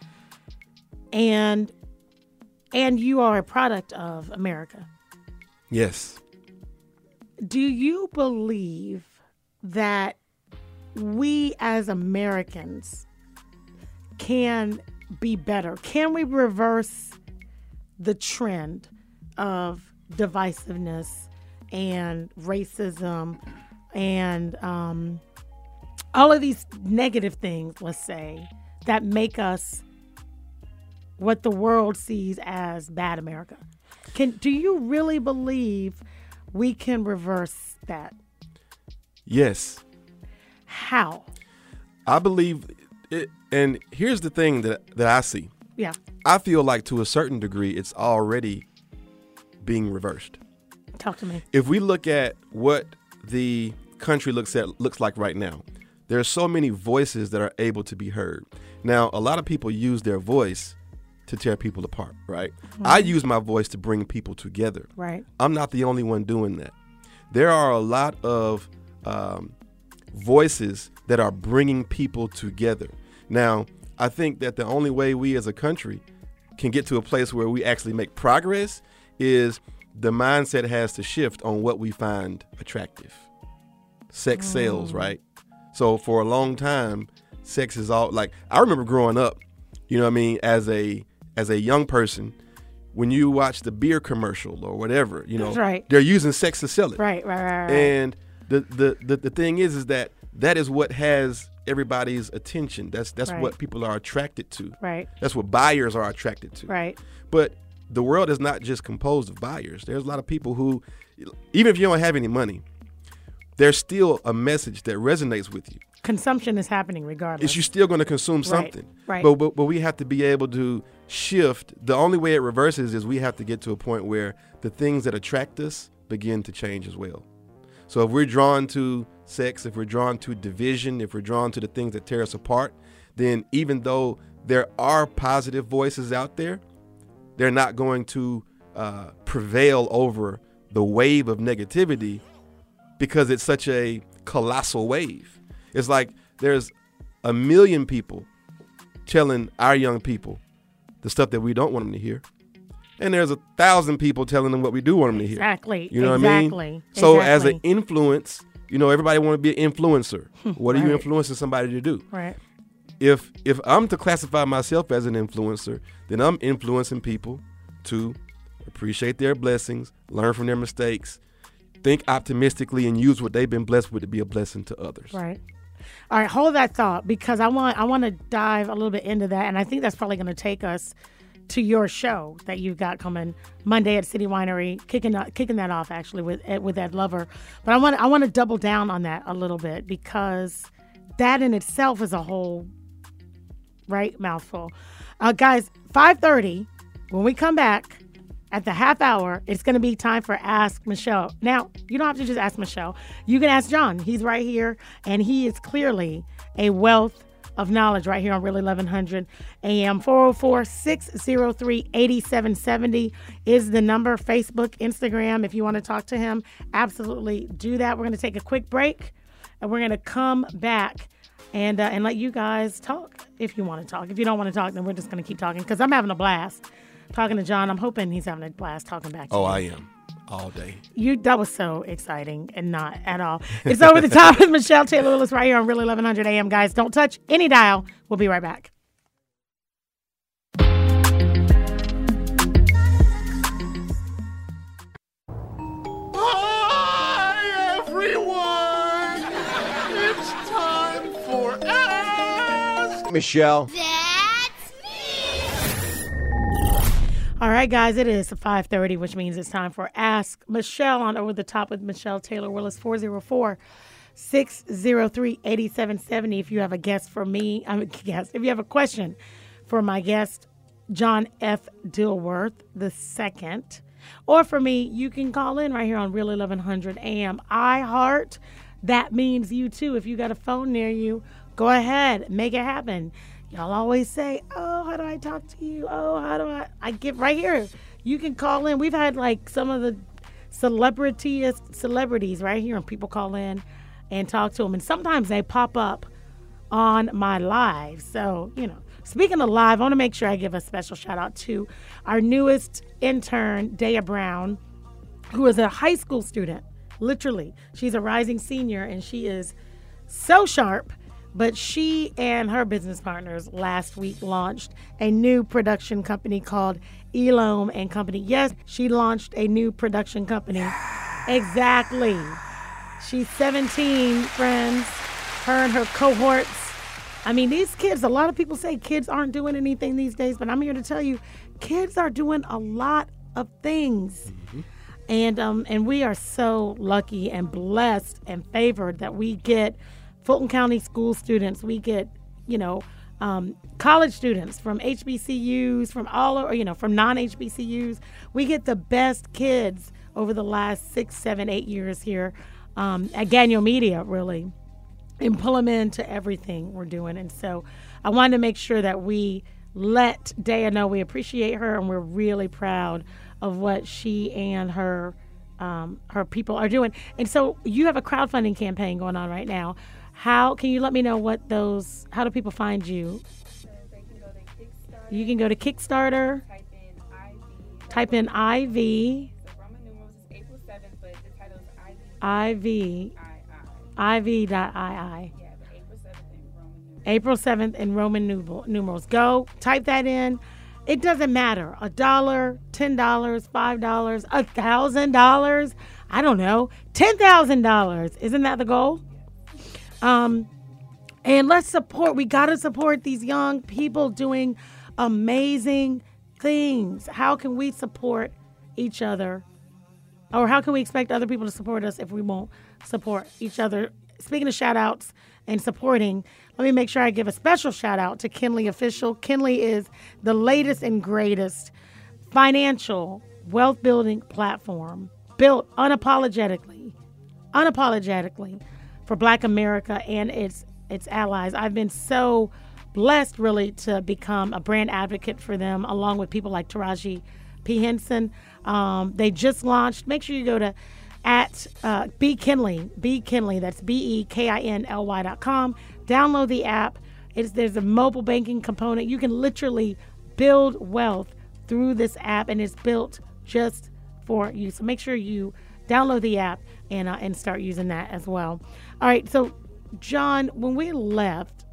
and and you are a product of America. Yes. Do you believe that we as Americans can be better? Can we reverse the trend of divisiveness and racism and um, all of these negative things, let's say, that make us what the world sees as bad America? Can do you really believe we can reverse that? Yes. How? I believe it, and here's the thing that, that I see. Yeah. I feel like to a certain degree, it's already being reversed. Talk to me. If we look at what the country looks at looks like right now, there are so many voices that are able to be heard. Now, a lot of people use their voice to tear people apart, right? Mm-hmm. I use my voice to bring people together. Right. I'm not the only one doing that. There are a lot of um, voices that are bringing people together. Now, I think that the only way we as a country can get to a place where we actually make progress is the mindset has to shift on what we find attractive. Sex mm. sells, right? So for a long time, sex is all like, I remember growing up, you know what I mean, as a as a young person, when you watch the beer commercial or whatever, you know, right. they're using sex to sell it. Right, right, right, right. And the, the, the, the thing is, is that that is what has everybody's attention. That's that's right. what people are attracted to. Right. That's what buyers are attracted to. Right. But the world is not just composed of buyers. There's a lot of people who, even if you don't have any money, there's still a message that resonates with you. Consumption is happening regardless. Is you're still going to consume something. Right. right. But, but but we have to be able to shift. The only way it reverses is we have to get to a point where the things that attract us begin to change as well. So if we're drawn to sex, if we're drawn to division, if we're drawn to the things that tear us apart, then even though there are positive voices out there, they're not going to uh, prevail over the wave of negativity because it's such a colossal wave. It's like there's a million people telling our young people the stuff that we don't want them to hear. And there's a thousand people telling them what we do want them to hear. Exactly. You know exactly. what I mean? So exactly. as an influence, you know, everybody want to be an influencer. What are right. you influencing somebody to do? Right. If if I'm to classify myself as an influencer, then I'm influencing people to appreciate their blessings, learn from their mistakes, think optimistically, and use what they've been blessed with to be a blessing to others. Right. All right, hold that thought because I want I want to dive a little bit into that, and I think that's probably going to take us to your show that you've got coming Monday at City Winery, kicking kicking that off actually with with Ed Lover. But I want I want to double down on that a little bit because that in itself is a whole right mouthful. Uh, guys, five thirty when we come back. At the half hour, it's going to be time for Ask Michelle. Now, you don't have to just ask Michelle. You can ask John. He's right here, and he is clearly a wealth of knowledge right here on Real eleven hundred A M. four oh four, six oh three, eight seven seven oh is the number. Facebook, Instagram, if you want to talk to him, absolutely do that. We're going to take a quick break, and we're going to come back and, uh, and let you guys talk if you want to talk. If you don't want to talk, then we're just going to keep talking because I'm having a blast. Talking to John, I'm hoping he's having a blast talking back to oh, you. Oh, I am. All day. You That was so exciting and not at all. It's Over the Top with Michelle Taylor Willis right here on Real eleven hundred A M. Guys, don't touch any dial. We'll be right back. Hi, everyone. It's time for Ask Michelle. All right, guys, it is five thirty, which means it's time for Ask Michelle on Over the Top with Michelle Taylor Willis. Four oh four, six oh three, eight seven seven oh if you have a guest for me. I'm a guest. If you have a question for my guest, John F. Dilworth the second. Or for me, you can call in right here on Real eleven hundred A M. iHeart, that means you too. If you got a phone near you, go ahead, make it happen. Y'all always say, oh, how do I talk to you? Oh, how do I? I get right here. You can call in. We've had like some of the celebrities, celebrities right here, and people call in and talk to them. And sometimes they pop up on my live. So, you know, speaking of live, I want to make sure I give a special shout out to our newest intern, Daya Brown, who is a high school student. Literally, she's a rising senior, and she is so sharp. But she and her business partners last week launched a new production company called Elome and Company. Yes, she launched a new production company. Exactly. She's seventeen, friends. Her and her cohorts. I mean, these kids, a lot of people say kids aren't doing anything these days, but I'm here to tell you, kids are doing a lot of things. Mm-hmm. And um, and we are so lucky and blessed and favored that we get Fulton County school students, we get, you know, um, college students from H B C Us, from all, or, you know, from non-H B C Us. We get the best kids over the last six, seven, eight years here um, at Gagnon Media, really, and pull them into everything we're doing. And so I wanted to make sure that we let Daya know we appreciate her, and we're really proud of what she and her um, her people are doing. And so you have a crowdfunding campaign going on right now. How can you let me know what those, how do people find you? So they can go to Kickstarter. You can go to Kickstarter, Type in I V. type in I V, So Roman numerals is April seventh, but the title is I V. I V, I I. I V dot I I. Yeah, but April seventh in Roman numerals. April seventh in Roman numer- numerals. Go, type that in. It doesn't matter. A dollar, ten dollars, five dollars, a thousand dollars. I don't know. Ten thousand dollars. Isn't that the goal? Um, and let's support. We got to support these young people doing amazing things. How can we support each other? Or how can we expect other people to support us if we won't support each other? Speaking of shout outs and supporting, let me make sure I give a special shout out to Kinley Official. Kinley is the latest and greatest financial wealth building platform built unapologetically, unapologetically for Black America and its its allies. I've been so blessed, really, to become a brand advocate for them, along with people like Taraji P. Henson. Um, they just launched. Make sure you go to at uh, B Kinley, B Kinley. That's B E K I N L Y dot com. Download the app. It's, there's a mobile banking component. You can literally build wealth through this app, and it's built just for you. So make sure you download the app and uh, and start using that as well. All right, so John, when we left,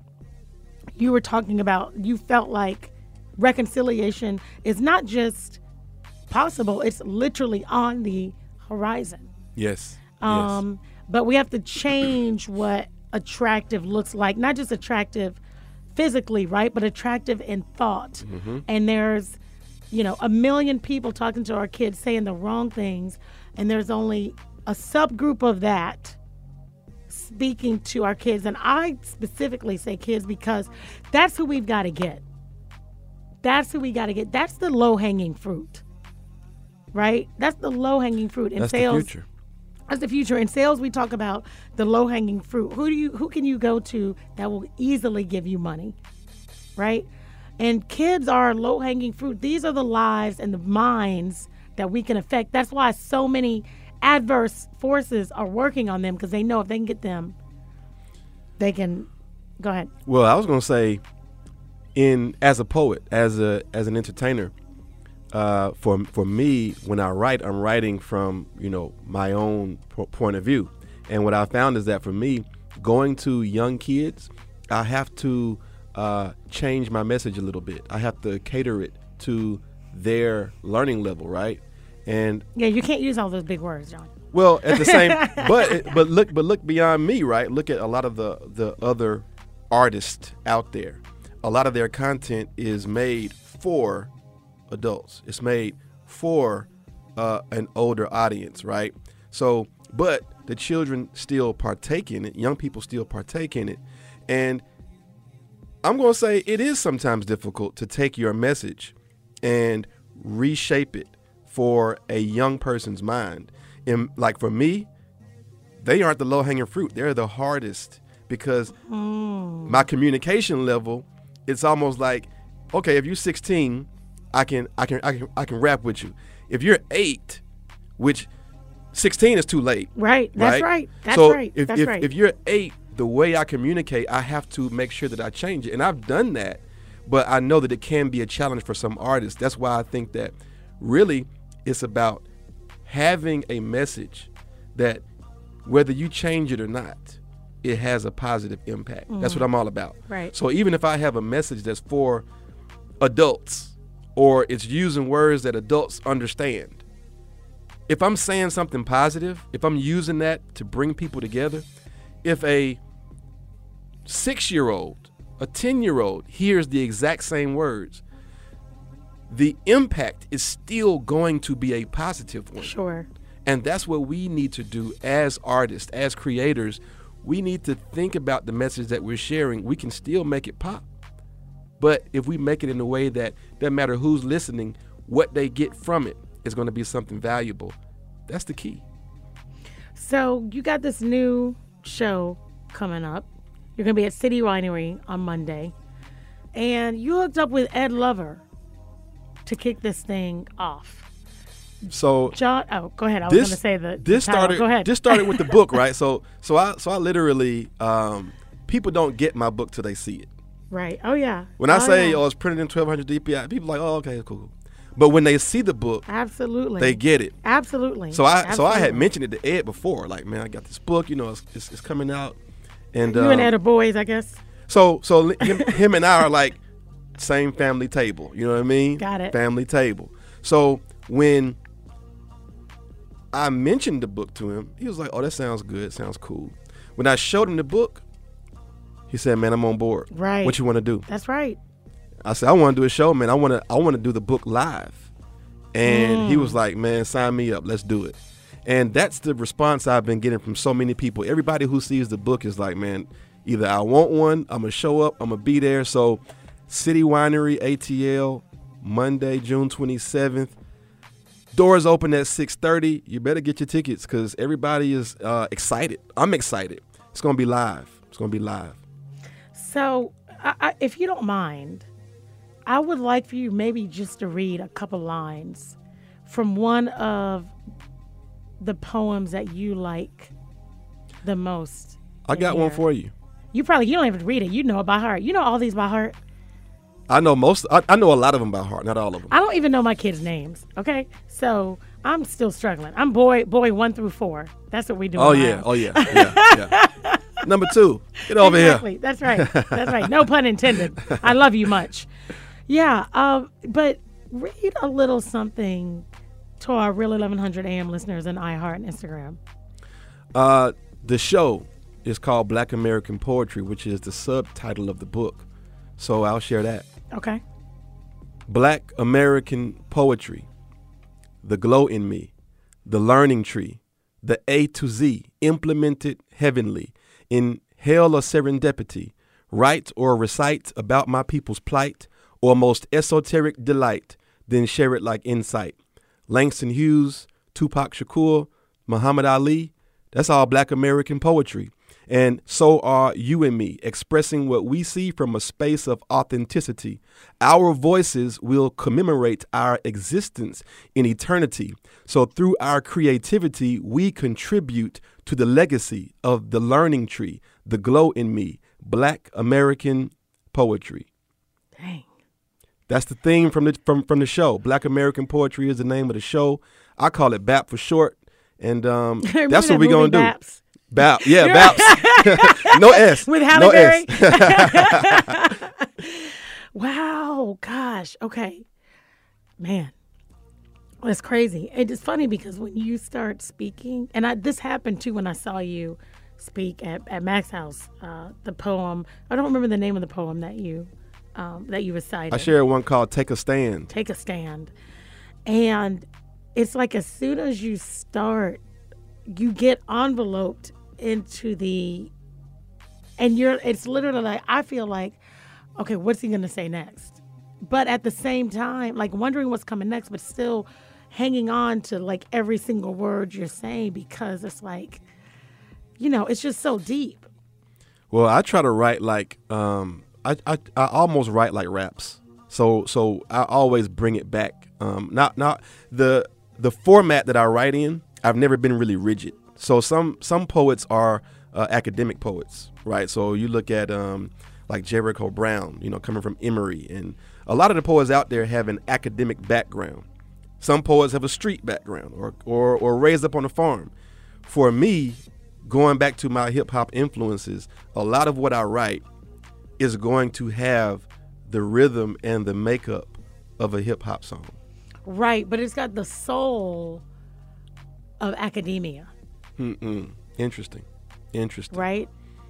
you were talking about you felt like reconciliation is not just possible; it's literally on the horizon. Yes. Um, yes. But we have to change what attractive looks like, not just attractive physically, right, but attractive in thought. Mm-hmm. And there's, you know, a million people talking to our kids saying the wrong things, and there's only a subgroup of that speaking to our kids. And I specifically say kids because that's who we've got to get. That's who we got to get. That's the low-hanging fruit, right? That's the low-hanging fruit in that's sales. The future. That's the future. In sales, we talk about the low-hanging fruit. Who do you? Who can you go to that will easily give you money, right? And kids are low-hanging fruit. These are the lives and the minds that we can affect. That's why so many adverse forces are working on them, because they know if they can get them, they can. Go ahead. Well, I was going to say, in as a poet, as a as an entertainer, uh, for for me, when I write, I'm writing from you know my own po- point of view, and what I found is that for me, going to young kids, I have to uh, change my message a little bit. I have to cater it to their learning level, right? And yeah, you can't use all those big words, John. Well, at the same, but but look, but look beyond me, right? Look at a lot of the the other artists out there. A lot of their content is made for adults. It's made for uh, an older audience, right? So but the children still partake in it. Young people still partake in it. And I'm going to say it is sometimes difficult to take your message and reshape it for a young person's mind. And like for me, they aren't the low-hanging fruit. They're the hardest because mm. my communication level, it's almost like, okay, if you're sixteen, I can I can I can I can rap with you. If you're eight, which sixteen is too late. Right. That's right. right. That's so right. If, That's if, right. if you're eight, the way I communicate, I have to make sure that I change it. And I've done that, but I know that it can be a challenge for some artists. That's why I think that really it's about having a message that whether you change it or not, it has a positive impact. Mm. That's what I'm all about. Right. So even if I have a message that's for adults or it's using words that adults understand, if I'm saying something positive, if I'm using that to bring people together, if a six-year-old, a ten-year-old hears the exact same words, the impact is still going to be a positive one. Sure. And that's what we need to do as artists, as creators. We need to think about the message that we're sharing. We can still make it pop. But if we make it in a way that doesn't matter who's listening, what they get from it is going to be something valuable. That's the key. So you got this new show coming up. You're going to be at City Winery on Monday. And you hooked up with Ed Lover to kick this thing off. So John, oh, go ahead. I was this, going to say the this the title. started. Go ahead. This started with the book, right? So, so I, so I literally, um, people don't get my book till they see it. Right. Oh yeah. When I oh, say, yeah. oh, it's printed in twelve hundred D P I, people are like, oh, okay, cool. But when they see the book, absolutely, they get it. Absolutely. So I, absolutely. so I had mentioned it to Ed before, like, man, I got this book, you know, it's, it's, it's coming out, and you um, and Ed are boys, I guess. So, so him, him and I are like same family table. You know what I mean? Got it. Family table. So when I mentioned the book to him, he was like, oh, that sounds good. Sounds cool. When I showed him the book, he said, man, I'm on board. Right. What you want to do? That's right. I said, I want to do a show, man. I want to I want to do the book live. And Mm. he was like, man, sign me up. Let's do it. And that's the response I've been getting from so many people. Everybody who sees the book is like, man, either I want one, I'm going to show up, I'm going to be there. So City Winery, A T L, Monday, June twenty-seventh. Doors open at six thirty. You better get your tickets because everybody is uh, excited. I'm excited. It's going to be live. It's going to be live. So, I, I, if you don't mind, I would like for you maybe just to read a couple lines from one of the poems that you like the most. I got here. one for you. You probably, you don't even read it. You know it by heart. You know all these by heart. I know most. I, I know a lot of them by heart, not all of them. I don't even know my kids' names. Okay, so I'm still struggling. I'm boy, boy one through four. That's what we do. Oh yeah, oh yeah, yeah, yeah. Number two, get over exactly. here. That's right. That's right. No pun intended. I love you much. Yeah, um, but read a little something to our Real eleven hundred A M listeners and iHeart and Instagram. Uh, the show is called Black American Poetry, which is the subtitle of the book. So I'll share that. Okay. Black American Poetry, the glow in me, the learning tree, the A to Z, implemented heavenly, in hell or serendipity, write or recite about my people's plight, or most esoteric delight, then share it like insight. Langston Hughes, Tupac Shakur, Muhammad Ali, that's all Black American poetry. And so are you and me, expressing what we see from a space of authenticity. Our voices will commemorate our existence in eternity. So through our creativity, we contribute to the legacy of the learning tree, the glow in me, Black American poetry. Dang. That's the theme from the from, from the show. Black American Poetry is the name of the show. I call it B A P for short. And um, that's what we're going to do. Baps? B A P, yeah, B A P. No S. With Halle no Berry? S. Wow, gosh, okay. Man, that's crazy. It is funny because when you start speaking, and I, this happened too when I saw you speak at, at Mac's house, uh, the poem, I don't remember the name of the poem that you um, that you recited. I shared one called Take a Stand. Take a Stand. And it's like as soon as you start you get enveloped into the, and you're, it's literally like, I feel like, okay, what's he going to say next? But at the same time, like wondering what's coming next, but still hanging on to like every single word you're saying, because it's like, you know, it's just so deep. Well, I try to write like, um, I, I, I almost write like raps. So, so I always bring it back. Um, not, not the, the format that I write in, I've never been really rigid. So some, some poets are uh, academic poets, right? So you look at um, like Jericho Brown, you know, coming from Emory, and a lot of the poets out there have an academic background. Some poets have a street background or, or, or raised up on a farm. For me, going back to my hip hop influences, a lot of what I write is going to have the rhythm and the makeup of a hip hop song. Right, but it's got the soul of academia. Mm-mm. Interesting. Interesting. Right?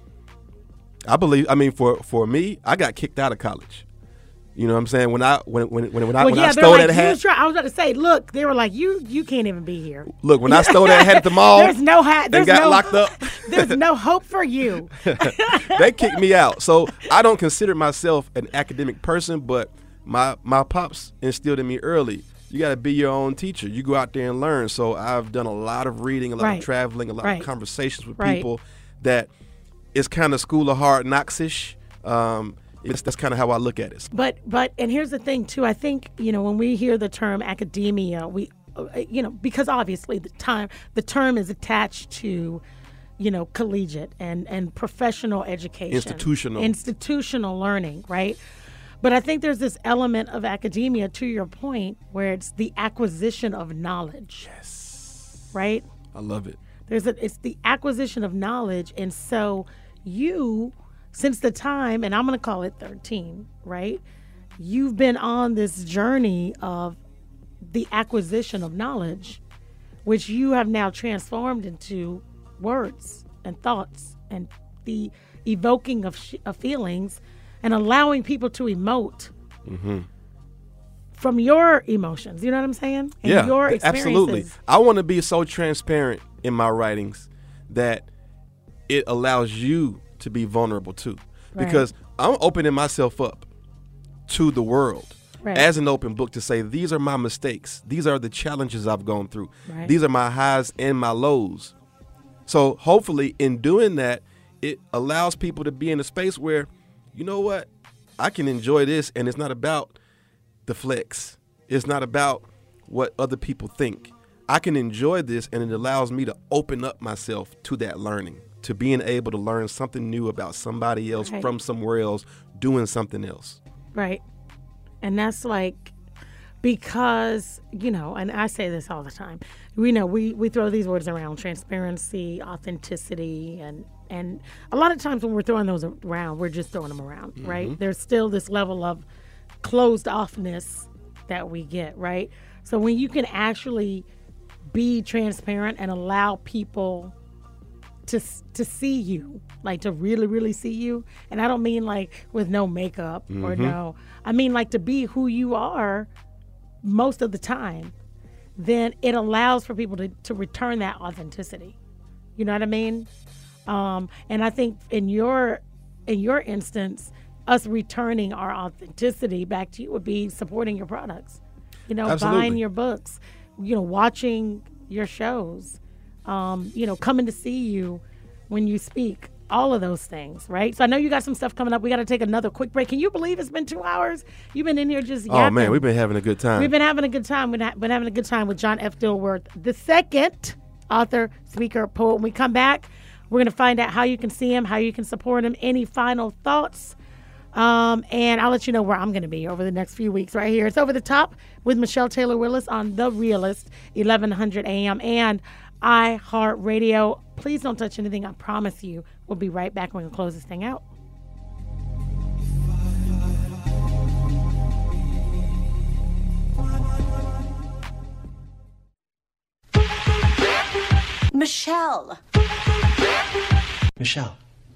I believe, I mean, for, for me, I got kicked out of college. You know what I'm saying? When I when when when, when I well, when yeah, I stole like, that hat. Try, I was about to say, look, they were like, you you can't even be here. Look, when I stole that hat at the mall, there's no hat. There's and got no, locked up. There's no hope for you. They kicked me out. So I don't consider myself an academic person, but my my pops instilled in me early. You got to be your own teacher. You go out there and learn. So I've done a lot of reading, a lot Right. of traveling, a lot Right. of conversations with Right. people that is kind of School of Hard Knocks-ish. Um, it's, that's kind of how I look at it. But but and here's the thing too. I think, you know, when we hear the term academia, we uh, you know, because obviously the time the term is attached to, you know, collegiate and and professional education, Institutional. institutional learning, right? But I think there's this element of academia, to your point, where it's the acquisition of knowledge. Yes. Right? I love it. There's a, it's the acquisition of knowledge. And so you, since the time, and I'm going to call it thirteen, right? You've been on this journey of the acquisition of knowledge, which you have now transformed into words and thoughts and the evoking of, sh- of feelings and allowing people to emote Mm-hmm. from your emotions. You know what I'm saying? And Yeah, your th- experiences. absolutely. I want to be so transparent in my writings that it allows you to be vulnerable too. Right. Because I'm opening myself up to the world Right. as an open book to say, these are my mistakes. These are the challenges I've gone through. Right. These are my highs and my lows. So hopefully in doing that, it allows people to be in a space where, you know what, I can enjoy this, and it's not about the flex. It's not about what other people think. I can enjoy this, and it allows me to open up myself to that learning, to being able to learn something new about somebody else Right. from somewhere else doing something else. Right. And that's like, because, you know, and I say this all the time, we know we, we throw these words around: transparency, authenticity, and, and a lot of times when we're throwing those around, we're just throwing them around, Mm-hmm. right? There's still this level of closed offness that we get, right? So when you can actually be transparent and allow people to to see you, like to really, really see you. And I don't mean like with no makeup or Mm-hmm. no, I mean like to be who you are most of the time, then it allows for people to, to return that authenticity. You know what I mean? Um, and I think in your in your instance, us returning our authenticity back to you would be supporting your products. You know, Absolutely. buying your books, you know, watching your shows, um, you know, coming to see you when you speak, all of those things, right? So I know you got some stuff coming up. We got to take another quick break. Can you believe it's been two hours? You've been in here just yapping. Oh, man, we've been having a good time. We've been having a good time. We've been having a good time with John F. Dilworth, the second author, speaker, poet. When we come back, we're going to find out how you can see him, how you can support him. Any final thoughts? Um, and I'll let you know where I'm going to be over the next few weeks right here. It's Over the Top with Michelle Taylor Willis on The Realist, eleven hundred A M and iHeartRadio. Please don't touch anything. I promise you. We'll be right back. We're going to close this thing out. Michelle. Michelle.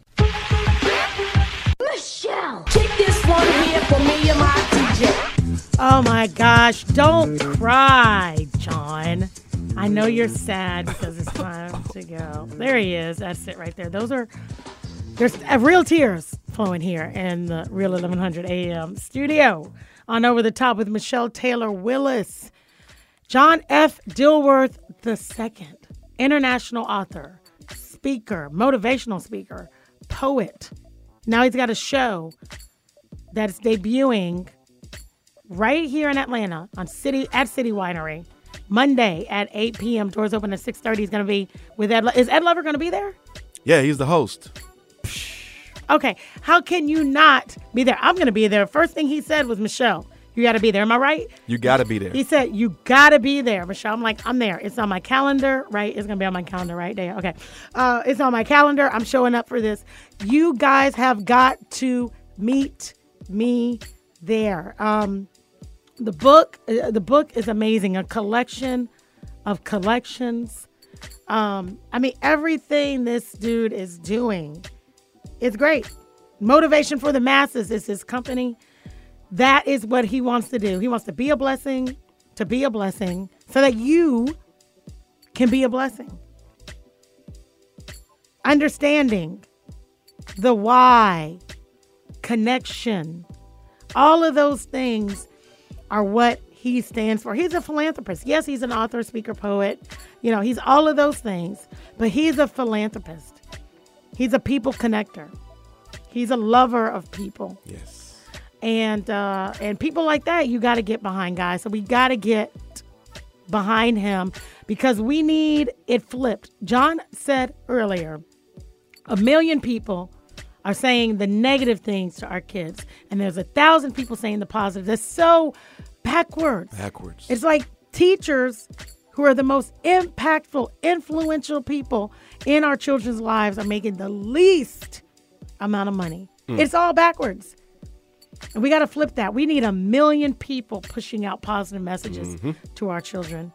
Michelle. Kick this one here for me and my D J. Oh my gosh, don't cry, John. I know you're sad because it's time to go. There he is. That's it right there. Those are, there's uh, real tears flowing here in the Real eleven hundred A M studio on Over the Top with Michelle Taylor Willis. John F. Dilworth the second, international author, speaker, motivational speaker, poet. Now he's got a show that's debuting right here in Atlanta on City at City Winery, Monday at eight p.m. Doors open at six thirty. He's going to be with Ed. Lo- Is Ed Lover going to be there? Yeah, he's the host. Okay. How can you not be there? I'm going to be there. First thing he said was, Michelle, you got to be there. Am I right? You got to be there. He said, you got to be there, Michelle. I'm like, I'm there. It's on my calendar, right? It's going to be on my calendar, right? There. Okay. Uh, it's on my calendar. I'm showing up for this. You guys have got to meet me there. Um, the book, uh, the book is amazing. A collection of collections. Um, I mean, everything this dude is doing is great. Motivation for the Masses is his company. That is what he wants to do. He wants to be a blessing, to be a blessing, so that you can be a blessing. Understanding the why, connection, all of those things are what he stands for. He's a philanthropist. Yes, he's an author, speaker, poet. You know, he's all of those things, but he's a philanthropist. He's a people connector. He's a lover of people. Yes. And uh, and people like that, you got to get behind, guys. So we got to get behind him because we need it flipped. John said earlier, a million people are saying the negative things to our kids, and there's a thousand people saying the positive. That's so backwards. Backwards. It's like teachers who are the most impactful, influential people in our children's lives are making the least amount of money. Mm. It's all backwards. And we got to flip that. We need a million people pushing out positive messages mm-hmm. to our children.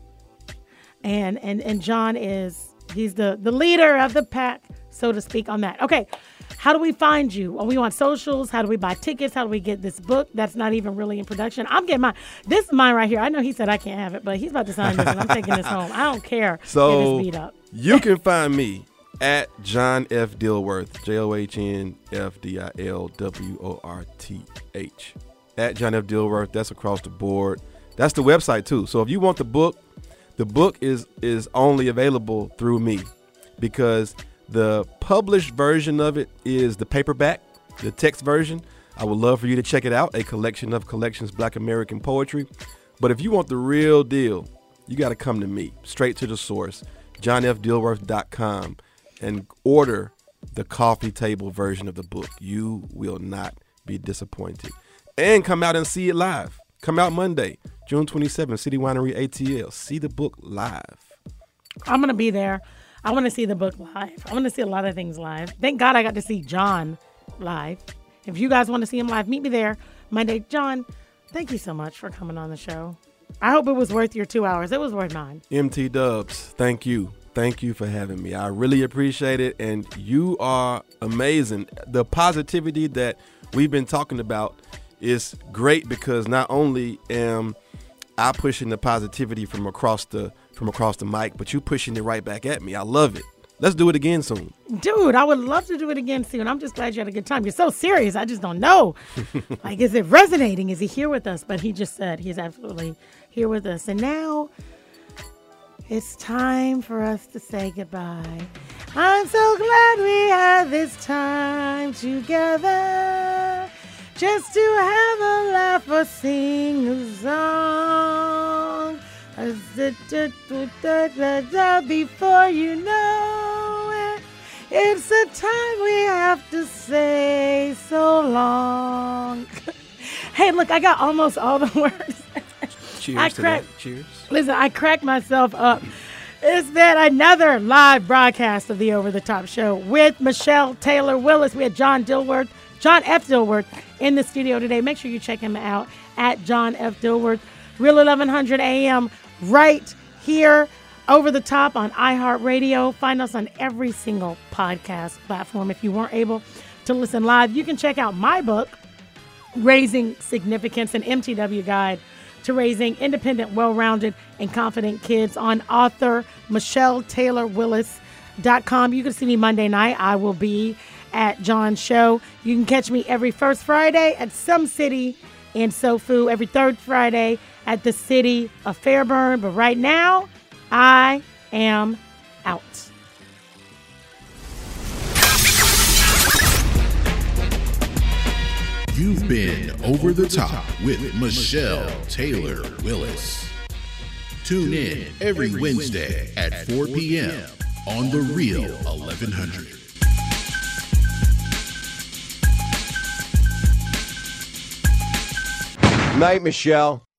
And and and John is, he's the, the leader of the pack, so to speak, on that. Okay, how do we find you? Are we on socials? How do we buy tickets? How do we get this book that's not even really in production? I'm getting mine. This is mine right here. I know he said I can't have it, but he's about to sign this and I'm taking this home. I don't care so if it's beat up. You can find me at John F. Dilworth, J O H N F D I L W O R T H. At John F. Dilworth. That's across the board. That's the website, too. So if you want the book, the book is is only available through me because the published version of it is the paperback, the text version. I would love for you to check it out, a collection of collections, Black American poetry. But if you want the real deal, you got to come to me, straight to the source, john f dilworth dot com, and order the coffee table version of the book. You will not be disappointed. And come out and see it live. Come out Monday, June twenty-seventh, City Winery A T L. See the book live. I'm going to be there. I want to see the book live. I want to see a lot of things live. Thank God I got to see John live. If you guys want to see him live, meet me there Monday. John, thank you so much for coming on the show. I hope it was worth your two hours. It was worth mine. M T Dubs, thank you. Thank you for having me. I really appreciate it. And you are amazing. The positivity that we've been talking about is great because not only am I pushing the positivity from across the from across the mic, but you pushing it right back at me. I love it. Let's do it again soon. Dude, I would love to do it again soon. I'm just glad you had a good time. You're so serious. I just don't know. Like, is it resonating? Is he here with us? But he just said he's absolutely here with us. And now it's time for us to say goodbye. I'm so glad we had this time together just to have a laugh or sing a song. Before you know it, it's the time we have to say so long. Hey, look, I got almost all the words. Cheers I to crack, that. Cheers. Listen, I cracked myself up. It's been another live broadcast of the Over the Top Show with Michelle Taylor Willis. We had John Dilworth, John F. Dilworth in the studio today. Make sure you check him out at John F. Dilworth, Real eleven hundred A M, right here over the top on iHeartRadio. Find us on every single podcast platform. If you weren't able to listen live, you can check out my book, Raising Significance, an M T W guide to raising independent, well-rounded, and confident kids on author Michelle Taylor Willis dot com. You can see me Monday night. I will be at John's show. You can catch me every first Friday at Some City in Sofu, every third Friday at the City of Fairburn. But right now, I am out. You've been Over the Top with Michelle Taylor Willis. Tune in every Wednesday at four p.m. on The Real eleven hundred. Night, Michelle.